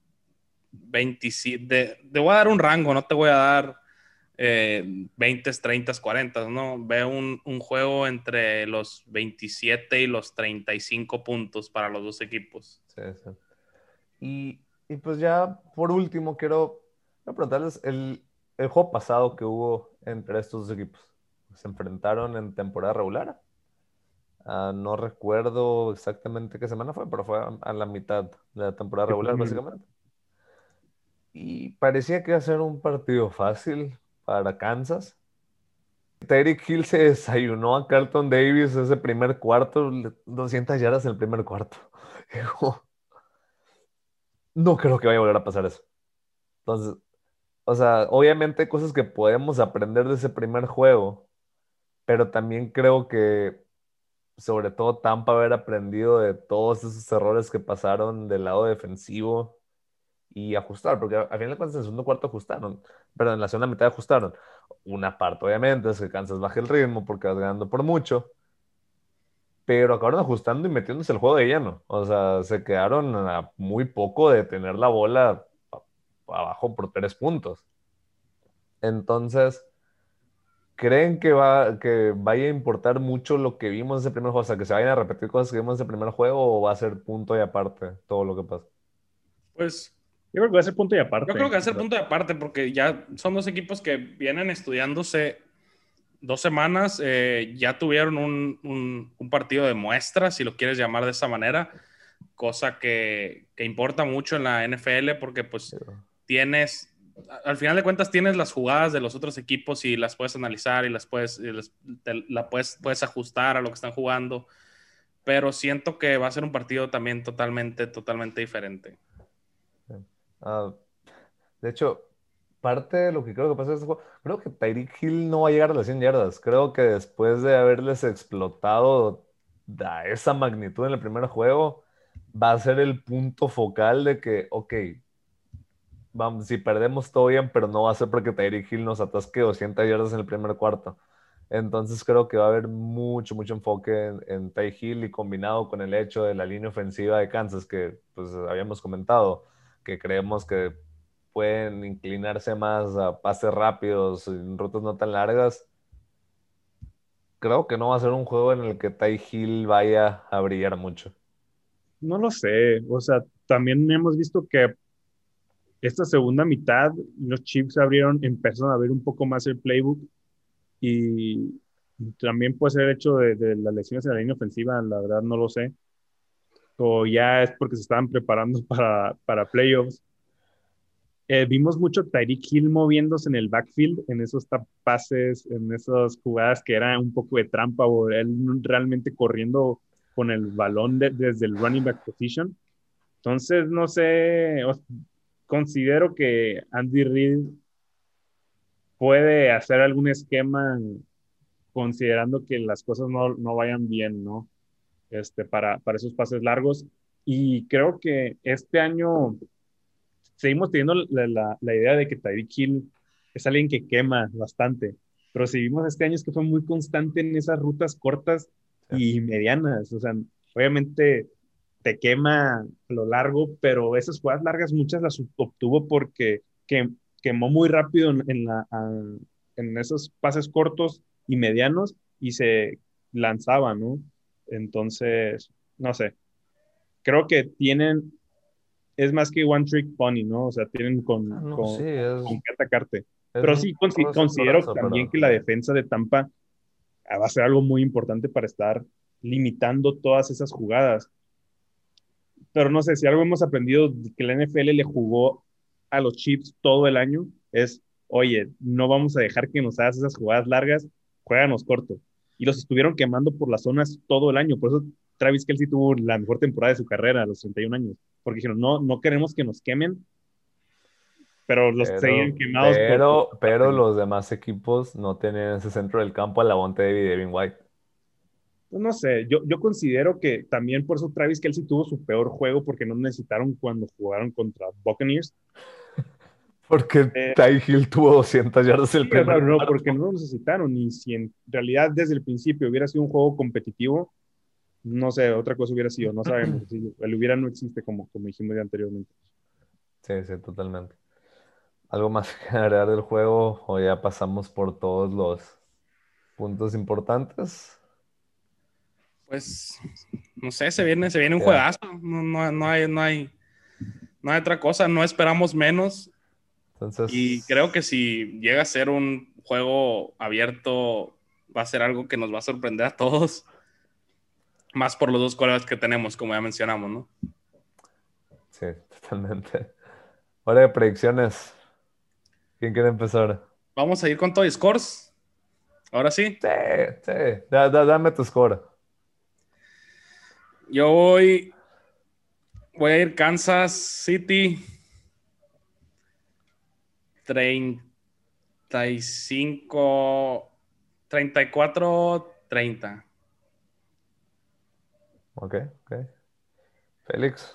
27. Te voy a dar un rango, no te voy a dar 20, 30, 40, ¿no? Veo un juego entre los 27 y los 35 puntos para los dos equipos. Sí, sí. Y pues ya por último quiero preguntarles el juego pasado que hubo entre estos dos equipos. Se enfrentaron en temporada regular. No recuerdo exactamente qué semana fue, pero fue a la mitad de la temporada Que fue regular, en el- básicamente. Y parecía que iba a ser un partido fácil para Kansas. Tyreek Hill se desayunó a Carlton Davis ese primer cuarto, 200 yardas en el primer cuarto. Dijo, no creo que vaya a volver a pasar eso. Entonces, o sea, obviamente hay cosas que podemos aprender de ese primer juego, pero también creo que sobre todo Tampa haber aprendido de todos esos errores que pasaron del lado defensivo y ajustar, porque al final de cuentas en el segundo cuarto ajustaron, pero en la segunda mitad ajustaron. Una parte obviamente es que Kansas baje el ritmo porque vas ganando por mucho, pero acabaron ajustando y metiéndose el juego de lleno. O sea, se quedaron a muy poco de tener la bola abajo por 3 puntos. Entonces, ¿creen que vaya a importar mucho lo que vimos en ese primer juego? O sea, que se vayan a repetir cosas que vimos en ese primer juego o va a ser punto y aparte todo lo que pasa. Pues Yo creo que va a ser punto y yo creo aparte. que va a ser punto de aparte porque ya son dos equipos que vienen estudiándose 2 semanas, ya tuvieron un partido de muestra, si lo quieres llamar de esa manera, cosa que importa mucho en la NFL porque pues tienes, al final de cuentas tienes las jugadas de los otros equipos y las puedes analizar y puedes ajustar a lo que están jugando, pero siento que va a ser un partido también totalmente, totalmente diferente. Ah, de hecho, parte de lo que creo que pasa en este juego, creo que Tyreek Hill no va a llegar a las 100 yardas. Creo que después de haberles explotado a esa magnitud en el primer juego, va a ser el punto focal de que, ok, vamos, si perdemos todo bien, pero no va a ser porque Tyreek Hill nos atasque 200 yardas en el primer cuarto. Entonces creo que va a haber mucho, mucho enfoque en Ty Hill y combinado con el hecho de la línea ofensiva de Kansas que pues habíamos comentado, que creemos que pueden inclinarse más a pases rápidos en rutas no tan largas. Creo que no va a ser un juego en el que Ty Hill vaya a brillar mucho. No lo sé, o sea, también hemos visto que esta segunda mitad los Chiefs empezaron a ver un poco más el playbook y también puede ser el hecho de las lesiones en la línea ofensiva, la verdad no lo sé, o ya es porque se estaban preparando para playoffs. Vimos mucho Tyreek Hill moviéndose en el backfield, en esos pases, en esas jugadas que era un poco de trampa o él realmente corriendo con el balón desde el running back position. Entonces, no sé, considero que Andy Reid puede hacer algún esquema considerando que las cosas no vayan bien, ¿no? Para esos pases largos. Y creo que este año seguimos teniendo la idea de que Tyreek Hill es alguien que quema bastante, pero si vimos este año es que fue muy constante en esas rutas cortas Sí. y medianas, o sea, obviamente te quema a lo largo, pero esas jugadas largas muchas las obtuvo porque quemó muy rápido en esos pases cortos y medianos y se lanzaba, ¿no? Entonces, no sé, creo que es más que One Trick Pony, ¿no? O sea, tienen Ah, no, sí, con qué atacarte. es Pero un sí considero corredor, también pero que la defensa de Tampa va a ser algo muy importante para estar limitando todas esas jugadas. Pero no sé, si algo hemos aprendido que la NFL le jugó a los Chiefs todo el año, es, oye, no vamos a dejar que nos hagas esas jugadas largas, juéganos corto. Y los estuvieron quemando por las zonas todo el año. Por eso Travis Kelce tuvo la mejor temporada de su carrera a los 31 años. Porque dijeron, no queremos que nos quemen, pero los seguían quemados pero los demás equipos no tienen ese centro del campo a la Lavonte David y Devin White. no sé, yo considero que también por eso Travis Kelce tuvo su peor juego porque no necesitaron cuando jugaron contra Buccaneers. Porque Eh, Ty Hill tuvo 200 yardas el sí, o sea, primer no, porque cuarto. no lo necesitaron y si en realidad desde el principio hubiera sido un juego competitivo, no sé, otra cosa hubiera sido, no sabemos. Si el hubiera no existe como dijimos ya anteriormente. Sí, sí, totalmente. ¿Algo más que agregar del juego o ya pasamos por todos los puntos importantes? Pues, no sé, se viene un Ya, juegazo. No hay otra cosa. No esperamos menos. Y creo entonces, que si llega a ser un juego abierto, va a ser algo que nos va a sorprender a todos. Más por los dos corebacks que tenemos, como ya mencionamos, ¿no? sí, totalmente. Hora de predicciones. ¿Quién quiere empezar? Vamos a ir con todo scores. Ahora sí. Sí, sí. Dame tu score. Yo voy a ir Kansas City 35, 34-30. Ok, ok. Félix.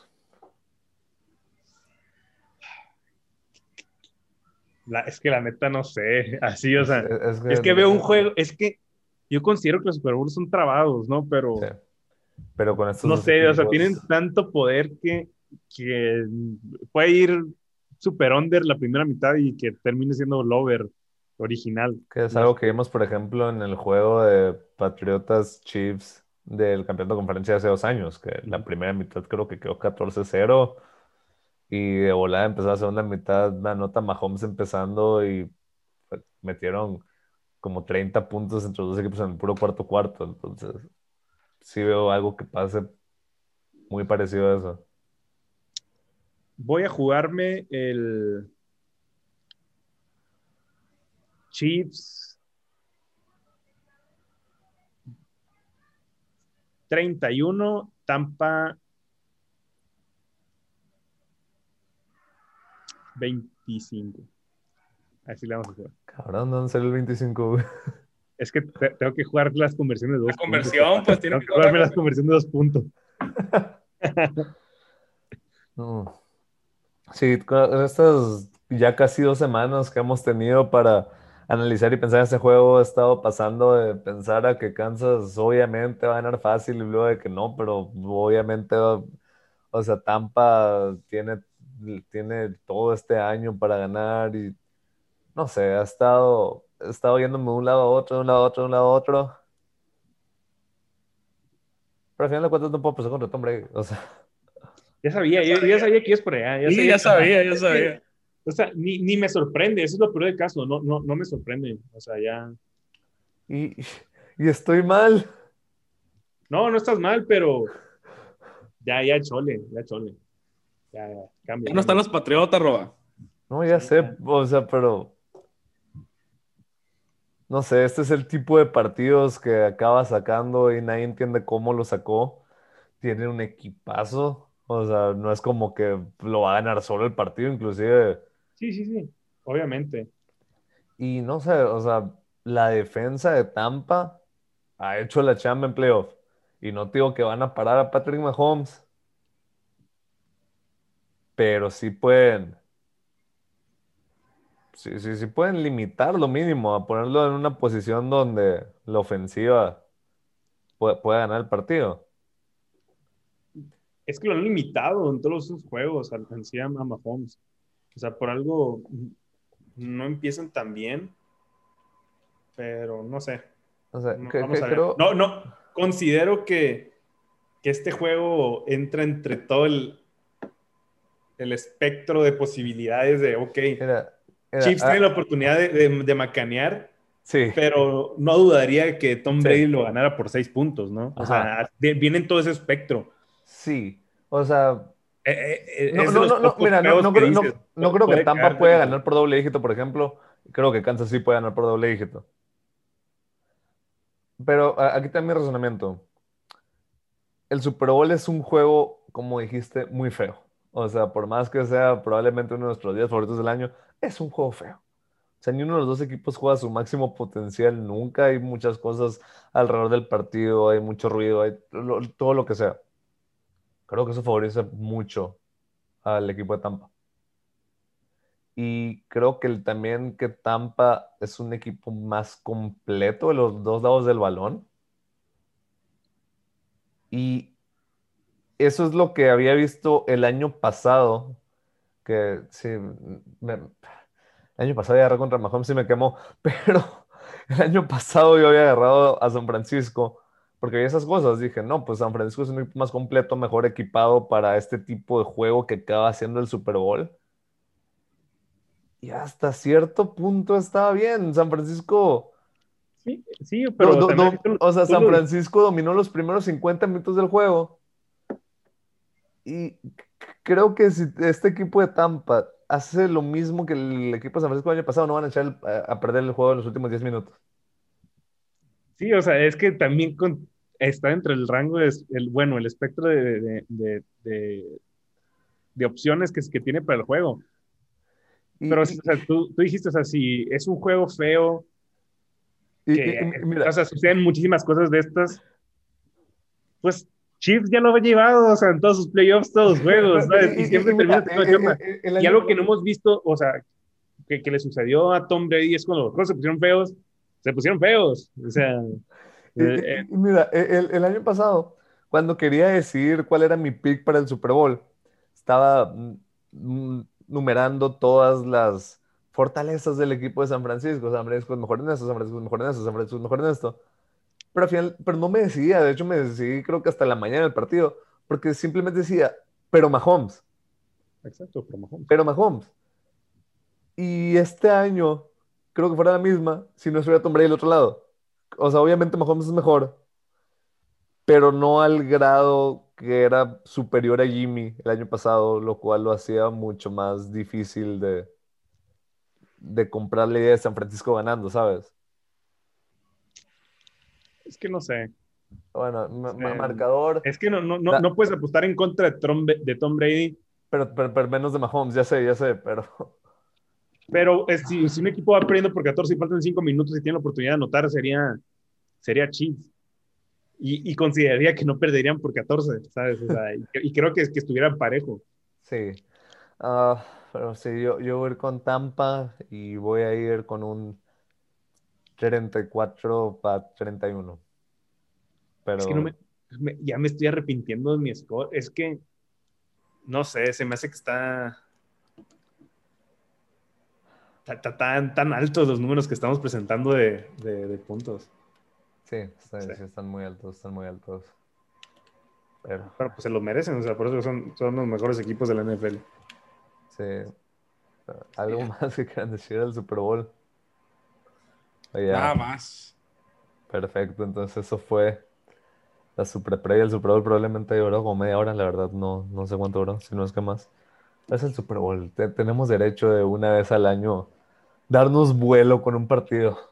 Es que la neta no sé, así, o sea, Es es que, que veo un juego, es que yo considero que los Super Bowls son trabados, ¿no? sí, Pero pero con estos no dos sé, o sea, equipos, tienen tanto poder que puede ir super under la primera mitad y que termine siendo el over original. que es No algo que sé. vimos, por ejemplo, en el juego de Patriotas Chiefs del campeonato de conferencia hace 2 años, que la primera mitad creo que quedó 14-0 y de volada empezó la segunda mitad, la nota Mahomes empezando y pues, metieron como 30 puntos entre los dos equipos en el puro cuarto cuarto, entonces sí veo algo que pase muy parecido a eso. Voy a jugarme el Chiefs 31, Tampa 25. Así le vamos a jugar. Cabrón, ¿dónde salió el 25, güey? Es que tengo que jugar las conversiones de La 2 puntos, conversión, papá. pues tiene Tengo que que jugar jugarme la las conversión. conversiones de 2 puntos. No. Sí, con estas ya casi 2 semanas que hemos tenido para analizar y pensar en este juego, he estado pasando de pensar a que Kansas obviamente va a ganar fácil y luego de que no, pero obviamente, o sea, Tampa tiene todo este año para ganar y no sé, he estado yéndome de un lado a otro, de un lado a otro, de un lado a otro, pero al final de cuentas no puedo pasar contra Tom Brady, o sea, Ya sabía que ibas por allá, ya Sí, sabía. ya sabía, ya Es que, sabía. o sea, ni me sorprende, eso es lo peor del caso, no me sorprende, o sea, ya, y, y estoy mal. no estás mal, pero ya chole, ya, Ya cambia, no están cambia. los Patriotas, Roba. No, ya Sí, sé, ya. o sea, pero no sé, este es el tipo de partidos que acaba sacando y nadie entiende cómo lo sacó. Tiene un equipazo, o sea, no es como que lo va a ganar solo el partido, inclusive. Sí, obviamente. Y no sé, o sea, la defensa de Tampa ha hecho la chamba en playoff. Y no te digo que van a parar a Patrick Mahomes, pero sí pueden limitar lo mínimo, a ponerlo en una posición donde la ofensiva pueda ganar el partido. Es que lo han limitado en todos sus juegos, al sí a Mahomes. O sea, por algo no empiezan tan bien, pero no sé. O sea, No, que, vamos que a ver. creo, Considero que este juego entra entre todo el espectro de posibilidades de, ok, era, Chiefs tiene la oportunidad de macanear, sí, pero no dudaría que Tom sí, Brady lo ganara por 6 puntos, ¿no? O ajá, sea, viene en todo ese espectro. sí. O sea, no, Es de no, los no, no, pocos mira, no, juegos no, que creo- dices, no creo que puede Tampa caerse pueda la ganar por sorpresa. doble dígito, por ejemplo. Creo que Kansas sí puede ganar por doble dígito. Pero aquí está mi razonamiento. El Super Bowl es un juego, como dijiste, muy feo. O sea, por más que sea probablemente uno de nuestros días favoritos del año, es un juego feo. O sea, ni uno de los dos equipos juega a su máximo potencial nunca. Hay muchas cosas alrededor del partido, hay mucho ruido, hay todo lo que sea. Creo que eso favorece mucho al equipo de Tampa. Y creo que también que Tampa es un equipo más completo de los dos lados del balón. Y eso es lo que había visto el año pasado, que sí, el año pasado ya agarré contra Mahomes y me quemó, pero el año pasado yo había agarrado a San Francisco, porque vi esas cosas, dije, no, pues San Francisco es un equipo más completo, mejor equipado para este tipo de juego que acaba haciendo el Super Bowl. Y hasta cierto punto estaba bien. San Francisco, Sí, pero también o sea, tú San lo Francisco dominó los primeros 50 minutos del juego. Y creo que si este equipo de Tampa hace lo mismo que el equipo de San Francisco el año pasado, no van a echar a perder el juego en los últimos 10 minutos. Sí, o sea, es que también está entre el rango, bueno, el espectro de opciones que tiene para el juego. Pero, o Y, sea, tú dijiste, o sea, si es un juego feo, que, o mira, sea, suceden muchísimas cosas de estas, pues Chiefs ya lo ha llevado, o sea, en todos sus playoffs, todos los juegos, ¿sabes? Y siempre termina mira, teniendo chamba. el Y año, algo que no hemos visto, o sea, que le sucedió a Tom Brady es cuando los juegos se pusieron feos. O sea, mira, el año pasado, cuando quería decidir cuál era mi pick para el Super Bowl, estaba numerando todas las fortalezas del equipo de San Francisco. San Francisco es mejor en esto, San Francisco es mejor en esto, San Francisco es mejor en esto. Pero al final, pero no me decidía, de hecho me decidí creo que hasta la mañana del partido, porque simplemente decía, pero Mahomes, exacto, pero Mahomes. pero Mahomes. Y este año creo que fuera la misma si no estuviera Tom Brady del otro lado. O sea, obviamente Mahomes es mejor, pero no al grado que era superior a Jimmy el año pasado, lo cual lo hacía mucho más difícil de comprar la idea de San Francisco ganando, ¿sabes? Es que no sé. Bueno, Eh, marcador, es que da- no puedes apostar en contra de Tom Brady, pero menos de Mahomes, ya sé, pero pero si un equipo va perdiendo por 14 y faltan 5 minutos y tiene la oportunidad de anotar, sería Chiefs. Y consideraría que no perderían por 14, ¿sabes? O sea, y creo que estuvieran parejo. sí. Pero sí, yo voy a ir con Tampa y voy a ir con un 34-31. Es que no Pero ya me estoy arrepintiendo de mi score. Es que, no sé, se me hace que está tan altos los números que estamos presentando de puntos. sí, Sí. sí, están muy altos, están muy altos. Pero Pero pues se lo merecen, o sea, por eso son los mejores equipos de la NFL. sí, algo más que quieran decir del Super Bowl. Ya, Nada más. perfecto. Entonces eso fue la Super Previa. El Super Bowl probablemente duró como media hora, la verdad no sé cuánto duró, si no es que más. Es el Super Bowl. Tenemos derecho de una vez al año darnos vuelo con un partido.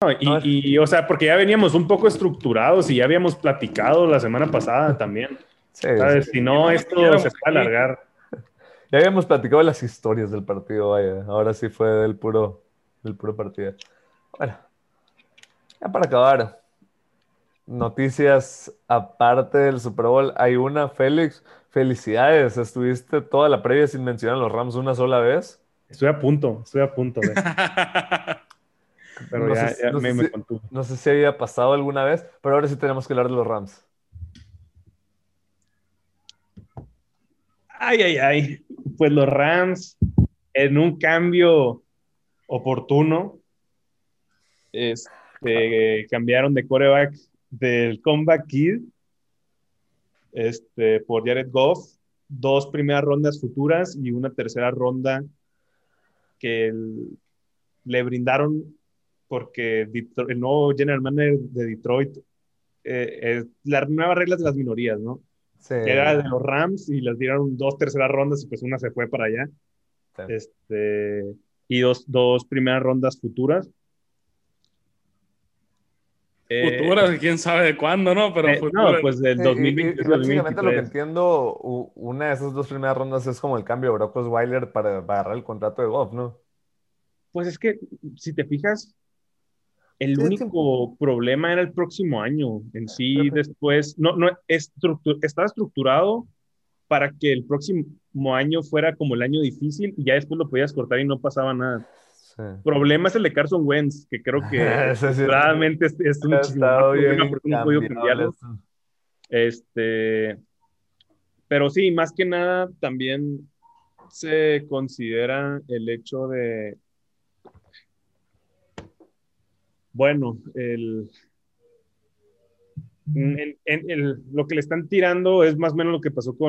No, O sea, porque ya veníamos un poco estructurados y ya habíamos platicado la semana pasada también. sí, ¿Sabes? Si no, no esto se estuviéramos puede aquí. alargar. ya habíamos platicado las historias del partido, vaya. Ahora sí fue del puro partido. Bueno, ya para acabar, noticias aparte del Super Bowl. Hay una, Félix. Felicidades, estuviste toda la previa sin mencionar a los Rams una sola vez. Estoy a punto de. Pero No sé, ya me contuve. no sé si había pasado alguna vez, pero ahora sí tenemos que hablar de los Rams. Ay, ay, ay. Pues los Rams, en un cambio oportuno, cambiaron de quarterback del Comeback Kid por Jared Goff, 2 primeras rondas futuras y una tercera ronda que le brindaron porque el nuevo general manager de Detroit, las nuevas reglas de las minorías, ¿no? Sí, Que era de los Rams y les dieron 2 terceras rondas y pues una se fue para allá. sí. Y dos primeras rondas futuras. Futuras, quién sabe de cuándo, ¿no? Pero No, futuras. pues del Sí, 2022 y al básicamente lo que 2023. entiendo, una de esas dos primeras rondas es como el cambio de Brock Osweiler para agarrar el contrato de Goff, ¿no? Pues es que, si te fijas, el Sí, sí, único problema era el próximo año. En creo sí, que después, no, estaba estructurado para que el próximo año fuera como el año difícil y ya después lo podías cortar y no pasaba nada. sí. Problema es el de Carson Wentz, que creo que Eso sí, estructuradamente es ha muchísimo más estado bien problema porque no han podido incambiable cambiarlo. esto. Este, pero sí, más que nada también se considera el hecho de, bueno, lo que le están tirando es más o menos lo que pasó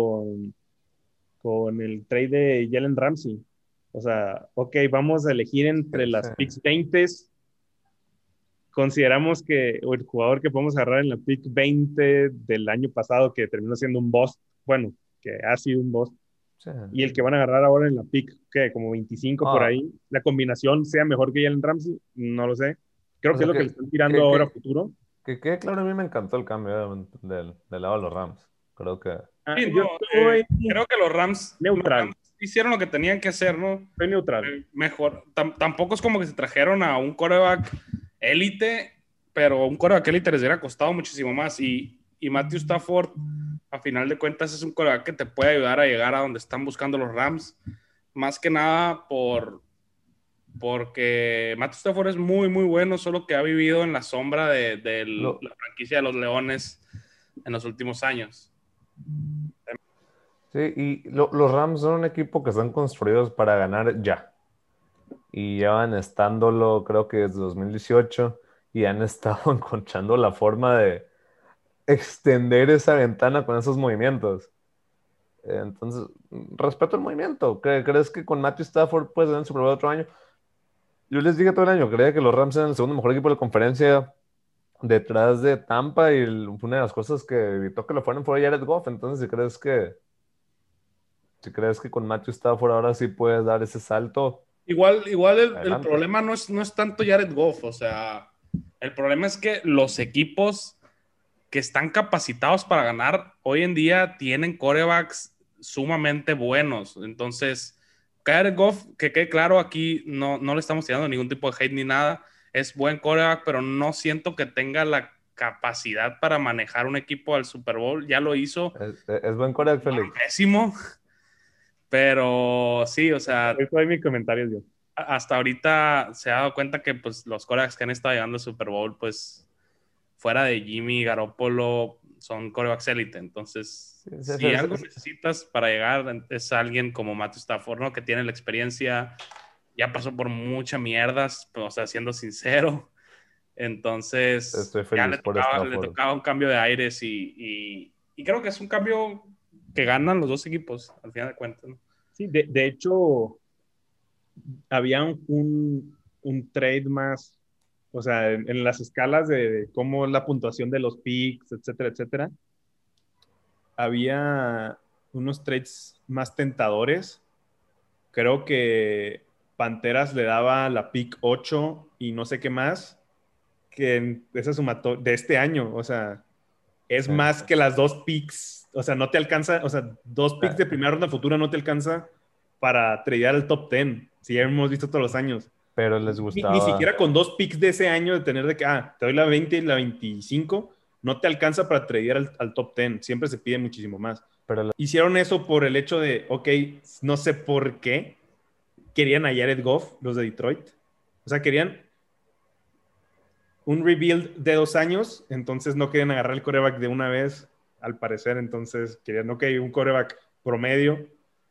con el trade de Jalen Ramsey. O sea, ok, vamos a elegir Sí, entre sí. las picks 20. Consideramos que o el jugador que podemos agarrar en la pick 20 del año pasado, que terminó siendo un boss, bueno, que ha sido un boss, Sí. y el que van a agarrar ahora en la pick, que como 25 por Ah, ahí, la combinación sea mejor que Jalen Ramsey, no lo sé. Creo o que es sea lo que le están tirando ahora a futuro. que quede claro, a mí me encantó el cambio del lado de los Rams. Creo que Sí, Yo no, estoy creo que los neutral, Rams hicieron lo que tenían que hacer, ¿no? estoy neutral. Mejor. Tampoco es como que se trajeron a un quarterback élite, pero un quarterback élite les hubiera costado muchísimo más. Y Matthew Stafford, a final de cuentas, es un quarterback que te puede ayudar a llegar a donde están buscando los Rams. Más que nada porque Matthew Stafford es muy, muy bueno, solo que ha vivido en la sombra de lo, la franquicia de los Leones en los últimos años. sí, los Rams son un equipo que están construidos para ganar ya. Y llevan estándolo, creo que desde 2018, y han estado encontrando la forma de extender esa ventana con esos movimientos. Entonces, respeto el movimiento. ¿Crees que con Matthew Stafford puedes ganar el Super Bowl otro año? Yo les dije todo el año, creía que los Rams eran el segundo mejor equipo de la conferencia detrás de Tampa y una de las cosas que evitó que lo fueran fue Jared Goff. Entonces, si crees que con Matthew Stafford ahora sí puedes dar ese salto, Igual el adelante. problema no es tanto Jared Goff, o sea, el problema es que los equipos que están capacitados para ganar hoy en día tienen corebacks sumamente buenos. Entonces, Jared Goff, que quede claro, aquí no le estamos tirando ningún tipo de hate ni nada, es buen coreback, pero no siento que tenga la capacidad para manejar un equipo al Super Bowl. Ya lo hizo, Es buen quarterback, Félix. pésimo, pero sí, o sea, Eso es mi comentario yo. hasta ahorita se ha dado cuenta que pues, los corebacks que han estado llegando al Super Bowl, pues fuera de Jimmy Garoppolo, son corebacks élite. Entonces, Sí, si algo necesitas para llegar, es alguien como Matthew Stafford, ¿no? Que tiene la experiencia, ya pasó por muchas mierdas, o sea, siendo sincero. Entonces, estoy ya feliz por le Stafford. tocaba un cambio de aires y creo que es un cambio que ganan los dos equipos, al final de cuentas, ¿no? Sí, de hecho, había un trade más, o sea, en las escalas de cómo la puntuación de los picks, etcétera, etcétera, había unos trades más tentadores. Creo que Panteras le daba la pick 8 y no sé qué más, esa sumatoria de este año, o sea, es Sí. más que las 2 picks, o sea, no te alcanza, o sea, 2 picks Ah. de primera ronda futura no te alcanza para tradear el top 10, si ya hemos visto todos los años. Pero les Ni gustaba. siquiera con 2 picks de ese año de tener de que, te doy la 20 y la 25, no te alcanza para tradear al top 10, siempre se pide muchísimo más. Pero Hicieron eso por el hecho de, ok, no sé por qué, querían a Jared Goff, los de Detroit. O sea, querían un rebuild de 2 años, entonces no querían agarrar el quarterback de una vez, al parecer, entonces querían, ok, un quarterback promedio,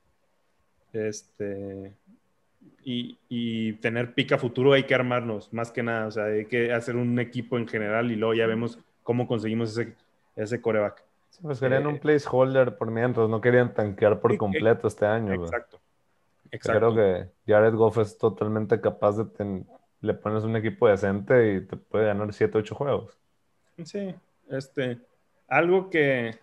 y tener pick a futuro hay que armarnos, más que nada, o sea, hay que hacer un equipo en general y luego ya vemos cómo conseguimos ese quarterback. pues querían un placeholder por mientras, no querían tanquear por Sí, completo este año. Güey. exacto, Creo exacto. que Jared Goff es totalmente capaz de le pones un equipo decente y te puede ganar 7, 8 juegos. Sí, algo que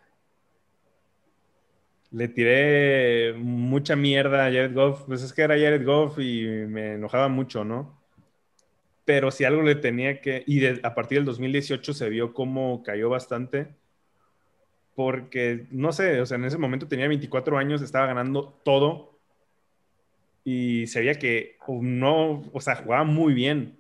le tiré mucha mierda a Jared Goff, pues es que era Jared Goff y me enojaba mucho, ¿no? Pero si algo le tenía que, a partir del 2018 se vio cómo cayó bastante, porque, no sé, o sea, en ese momento tenía 24 años, estaba ganando todo y se veía que no, o sea, jugaba muy bien.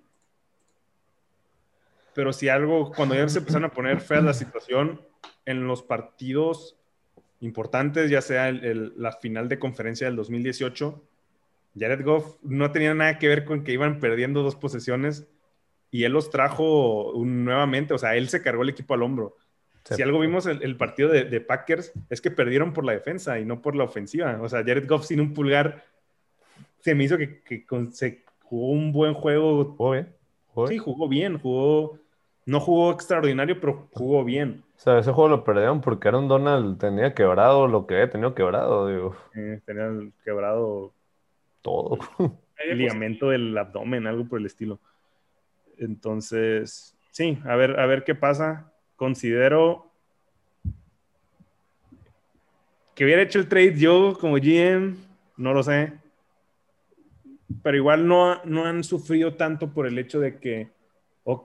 Pero si algo, cuando ya se empezaron a poner fea la situación en los partidos importantes, ya sea la final de conferencia del 2018, Jared Goff no tenía nada que ver con que iban perdiendo 2 posesiones y él los trajo nuevamente, o sea, él se cargó el equipo al hombro. Sí. Si algo vimos el partido de Packers es que perdieron por la defensa y no por la ofensiva. O sea, Jared Goff sin un pulgar se me hizo que se jugó un buen juego. ¿Jugó bien? Sí, jugó bien, no jugó extraordinario, pero jugó bien. O sea, ese juego lo perdieron porque Aaron Donald tenía quebrado lo que había tenido quebrado, digo, Tenía el quebrado todo. ligamento del abdomen, algo por el estilo. Entonces, sí, a ver qué pasa. Considero que hubiera hecho el trade yo como GM, no lo sé. Pero igual no han sufrido tanto por el hecho de que, ok,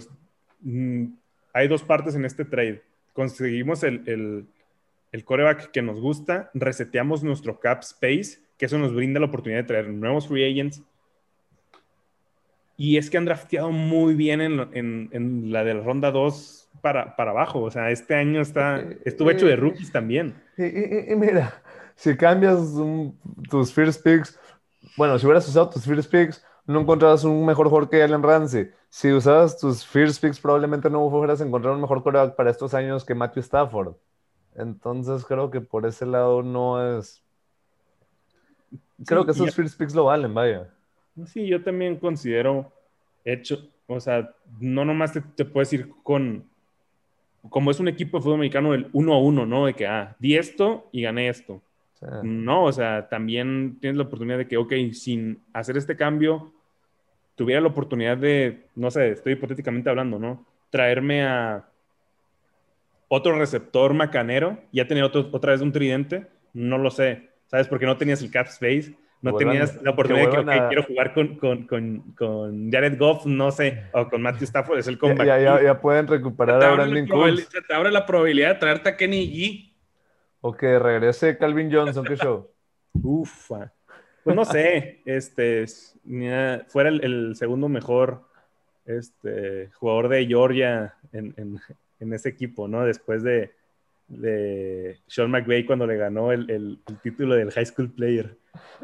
hay 2 partes en este trade. Conseguimos el quarterback que nos gusta, reseteamos nuestro cap space, que eso nos brinda la oportunidad de traer nuevos free agents. Y es que han drafteado muy bien en la de la ronda 2 para abajo. O sea, este año estuvo hecho de rookies también. Y mira, si cambias tus first picks, bueno, si hubieras usado tus first picks, no encontrabas un mejor jugador que Allen Ramsey. Si usabas tus first picks, probablemente no fueras a encontrar un mejor quarterback para estos años que Matthew Stafford. Entonces creo que por ese lado no es. Creo Sí, que esos first picks lo valen, vaya. sí, yo también considero hecho, o sea, no nomás te puedes ir como es un equipo de fútbol americano, el 1-1, ¿no? De que, di esto y gané esto. Sí. No, o sea, también tienes la oportunidad de que, ok, sin hacer este cambio, tuviera la oportunidad de, no sé, estoy hipotéticamente hablando, ¿no? Traerme a otro receptor macanero, ya tener otra vez un tridente, no lo sé, ¿sabes? Porque no tenías el cap space, no tenías la oportunidad de que, ok, quiero jugar con Jared Goff, no sé, o con Matthew Stafford, es el comeback. Ya pueden recuperar a Brandon Cooks. Se te abre la probabilidad de traerte a Kenny G. O que regrese Calvin Johnson, qué show. Ufa. Pues no sé, fuera el segundo mejor jugador de Georgia en ese equipo, ¿no? Después de Sean McVay cuando le ganó el título del High School Player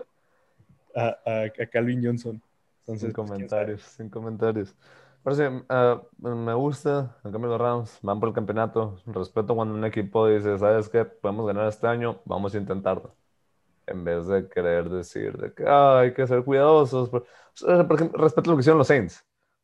a Calvin Johnson. Entonces, Sin comentarios, sin comentarios. Pero sí, me gusta, en cambio los Rams van por el campeonato. Respeto cuando un equipo dice, ¿sabes qué? Podemos ganar este año, vamos a intentarlo. En vez de querer decir de que hay que ser cuidadosos. O sea, por ejemplo, respeto lo que hicieron los Saints.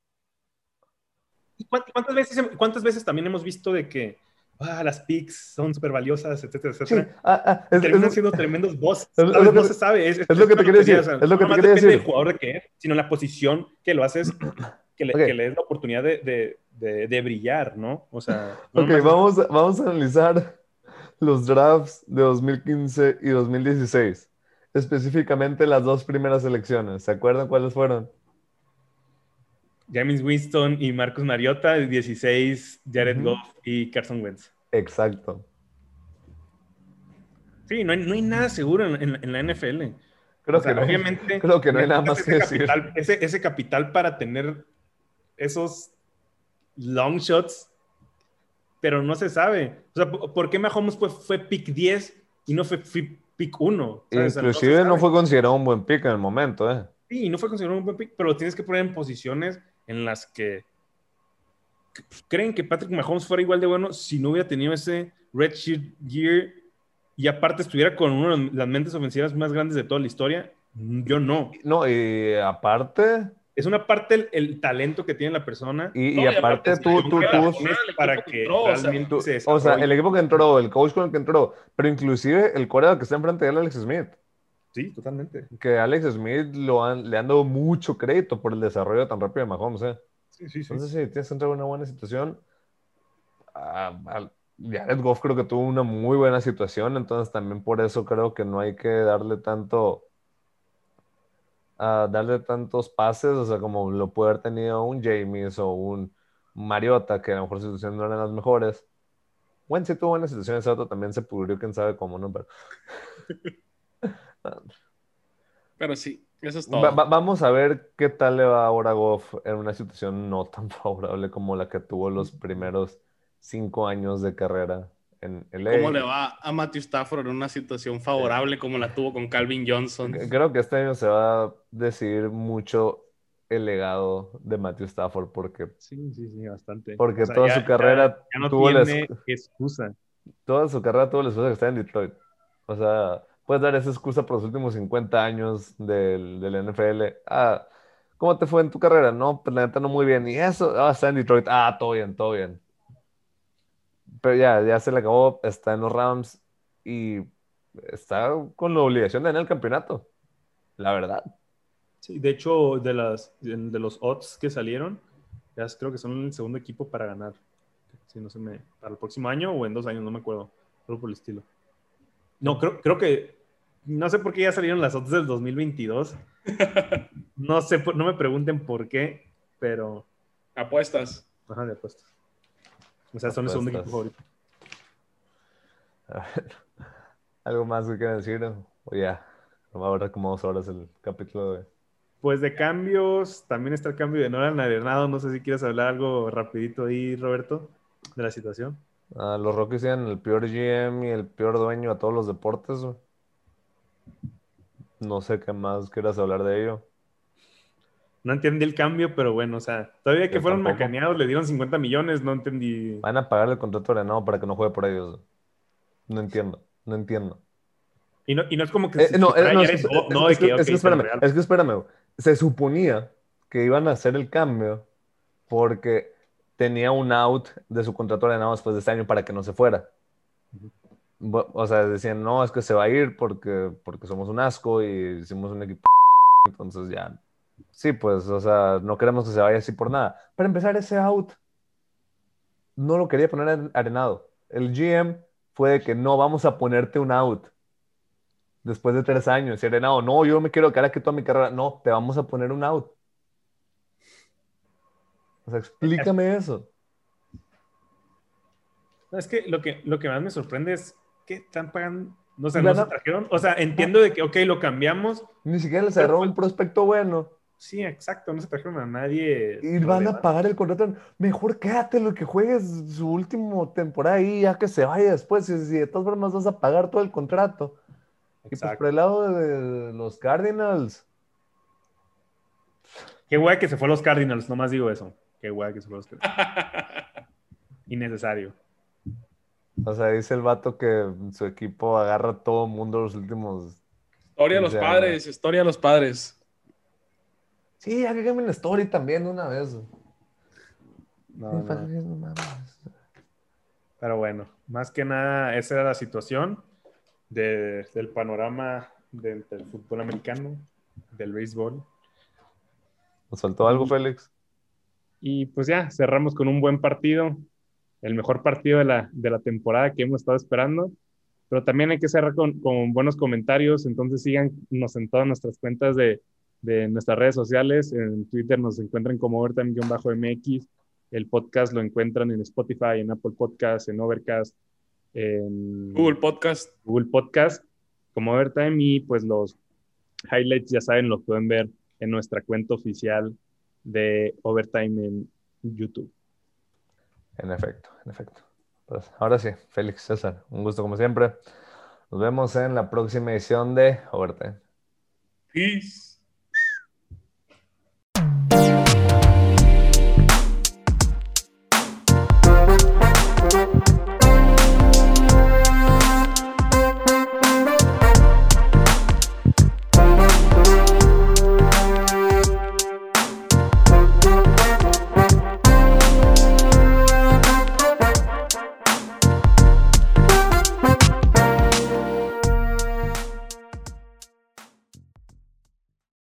¿Y cuántas veces también hemos visto de que las picks son súper valiosas, etcétera, etcétera? Sí, Terminan siendo tremendos bosses. No se sabe. Es lo que te quería decir. Es lo que te quería decir. No depende del jugador de qué, sino la posición que lo haces, que le des la oportunidad de brillar, ¿no? O sea, ok, vamos a analizar los drafts de 2015 y 2016. Específicamente las 2 primeras selecciones. ¿Se acuerdan cuáles fueron? James Winston y Marcus Mariota, 16 Jared Goff y Carson Wentz. Exacto. Sí, no hay nada seguro en la NFL. Creo O sea, que no hay, obviamente creo que no hay nada necesitas más que decir. ese capital para tener esos long shots, pero no se sabe. O sea, ¿por qué Mahomes fue pick 10 y no fue pick 1? ¿Sabes? O sea, no se Inclusive no sabe. fue considerado un buen pick en el momento, ¿eh? Sí, no fue considerado un buen pick, pero lo tienes que poner en posiciones en las que creen que Patrick Mahomes fuera igual de bueno si no hubiera tenido ese redshirt year y aparte estuviera con una de las mentes ofensivas más grandes de toda la historia. Yo no. No, y aparte, Es una parte el talento que tiene la persona y No, y aparte aparte es que tú, la tú, persona del equipo para que que entró, o sea, realmente se o sea, desarrolle. el equipo que entró, el coach con el que entró, pero inclusive el coreback que está enfrente de él, Alex Smith, Sí, totalmente. que Alex Smith le han dado mucho crédito por el desarrollo tan rápido de Mahomes, ¿eh? Sí, sí, sí. Entonces, sí, tienes que entrar en una buena situación. Jared Goff creo que tuvo una muy buena situación, entonces también por eso creo que no hay que darle tantos pases, o sea, como lo puede haber tenido un James o un Mariota, que a lo mejor sus situaciones no eran las mejores. Wentz sí tuvo buenas situaciones, ese otro también se pudrió, quién sabe cómo, ¿no? Pero, pero sí, eso es todo. vamos a ver qué tal le va ahora a Goff en una situación no tan favorable como la que tuvo los primeros 5 años de carrera en ¿Y cómo le LA. va a Matthew Stafford en una situación favorable como la tuvo con Calvin Johnson? Creo que este año se va a decidir mucho el legado de Matthew Stafford Sí, sí, sí, bastante. O porque sea, toda su carrera ya no tuvo la, tiene excusa. toda su carrera tuvo la excusa que está en Detroit. O sea, puedes dar esa excusa por los últimos 50 años del NFL. ¿Cómo te fue en tu carrera? No, pues la neta no muy bien. Y eso, está en Detroit. Todo bien, todo bien. Pero ya se le acabó, está en los Rams y está con la obligación de ganar el campeonato, la verdad. Sí, de hecho, de los odds que salieron, creo que son el segundo equipo para ganar. Si no para el próximo año o en 2 años, no me acuerdo. Algo por el estilo. No, creo que, no sé por qué ya salieron las odds del 2022. No sé, no me pregunten por qué, pero, Apuestas. ajá, de apuestas. O sea, son el segundo equipo Apuestas. favorito. A ver, ¿algo más que quieran decir? O ya, ahora como 2 horas el capítulo de... Pues de cambios, también está el cambio de Nolan Arenado. No sé si quieres hablar algo rapidito ahí, Roberto, de la situación. Los Rockies tienen el peor GM y el peor dueño a todos los deportes, güey. No sé qué más quieras hablar de ello. No entendí el cambio, pero bueno, o sea, todavía que Yo fueron tampoco. macaneados, le dieron 50 millones, no entendí. Van a pagar el contrato de Arenado para que no juegue por ellos, güey. No entiendo, no entiendo. Y no es como que si No, fuera no, Jared Goff, no, de que, ok, te lo regalo. es que espérame, güey. Se suponía que iban a hacer el cambio porque tenía un out de su contrato de Arenado después de este año para que no se fuera. O sea, decían, no, es que se va a ir porque somos un asco y hicimos un equipo, entonces ya. Sí, pues, o sea, no queremos que se vaya así por nada. Para empezar, ese out no lo quería poner Arenado. El GM fue de que no, vamos a ponerte un out después de 3 años. Y Arenado, no, yo me quiero quedar aquí toda mi carrera. No, te vamos a poner un out. O sea, explícame eso. Es que lo que más me sorprende es que están pagando, no, o Y sea, no van se a, trajeron, o sea, entiendo de que, ok, lo cambiamos, ni siquiera les pero agarró un prospecto bueno. sí, exacto, no se trajeron a nadie Y van a relevante. pagar el contrato. Mejor quédate lo que juegues su última temporada ahí, ya que se vaya después. Si de todas formas vas a pagar todo el contrato. Y pues por Exacto. el lado de los Cardinals, Qué guay que se fue a los Cardinals, nomás digo eso. Qué guay que se fue a los Cardinals. Innecesario. o sea, dice el vato que su equipo agarra a todo mundo los últimos Historia de los 15 años. padres, historia de los padres. Sí, ya que cambien la story también de una vez. No, no. Pero bueno, más que nada, esa era la situación del panorama del fútbol americano, del béisbol. ¿Nos faltó algo, Félix? Y pues ya, cerramos con un buen partido, el mejor partido de la temporada que hemos estado esperando, pero también hay que cerrar con buenos comentarios, entonces síganos en todas nuestras cuentas de de nuestras redes sociales. En Twitter nos encuentran como Overtime-MX. El podcast lo encuentran en Spotify, en Apple Podcasts, en Overcast, en Google Podcast. Google Podcast como Overtime, y pues los highlights, ya saben, los pueden ver en nuestra cuenta oficial de Overtime en YouTube. En efecto, en efecto. Pues ahora sí, Félix, César, un gusto como siempre. Nos vemos en la próxima edición de Overtime. Peace.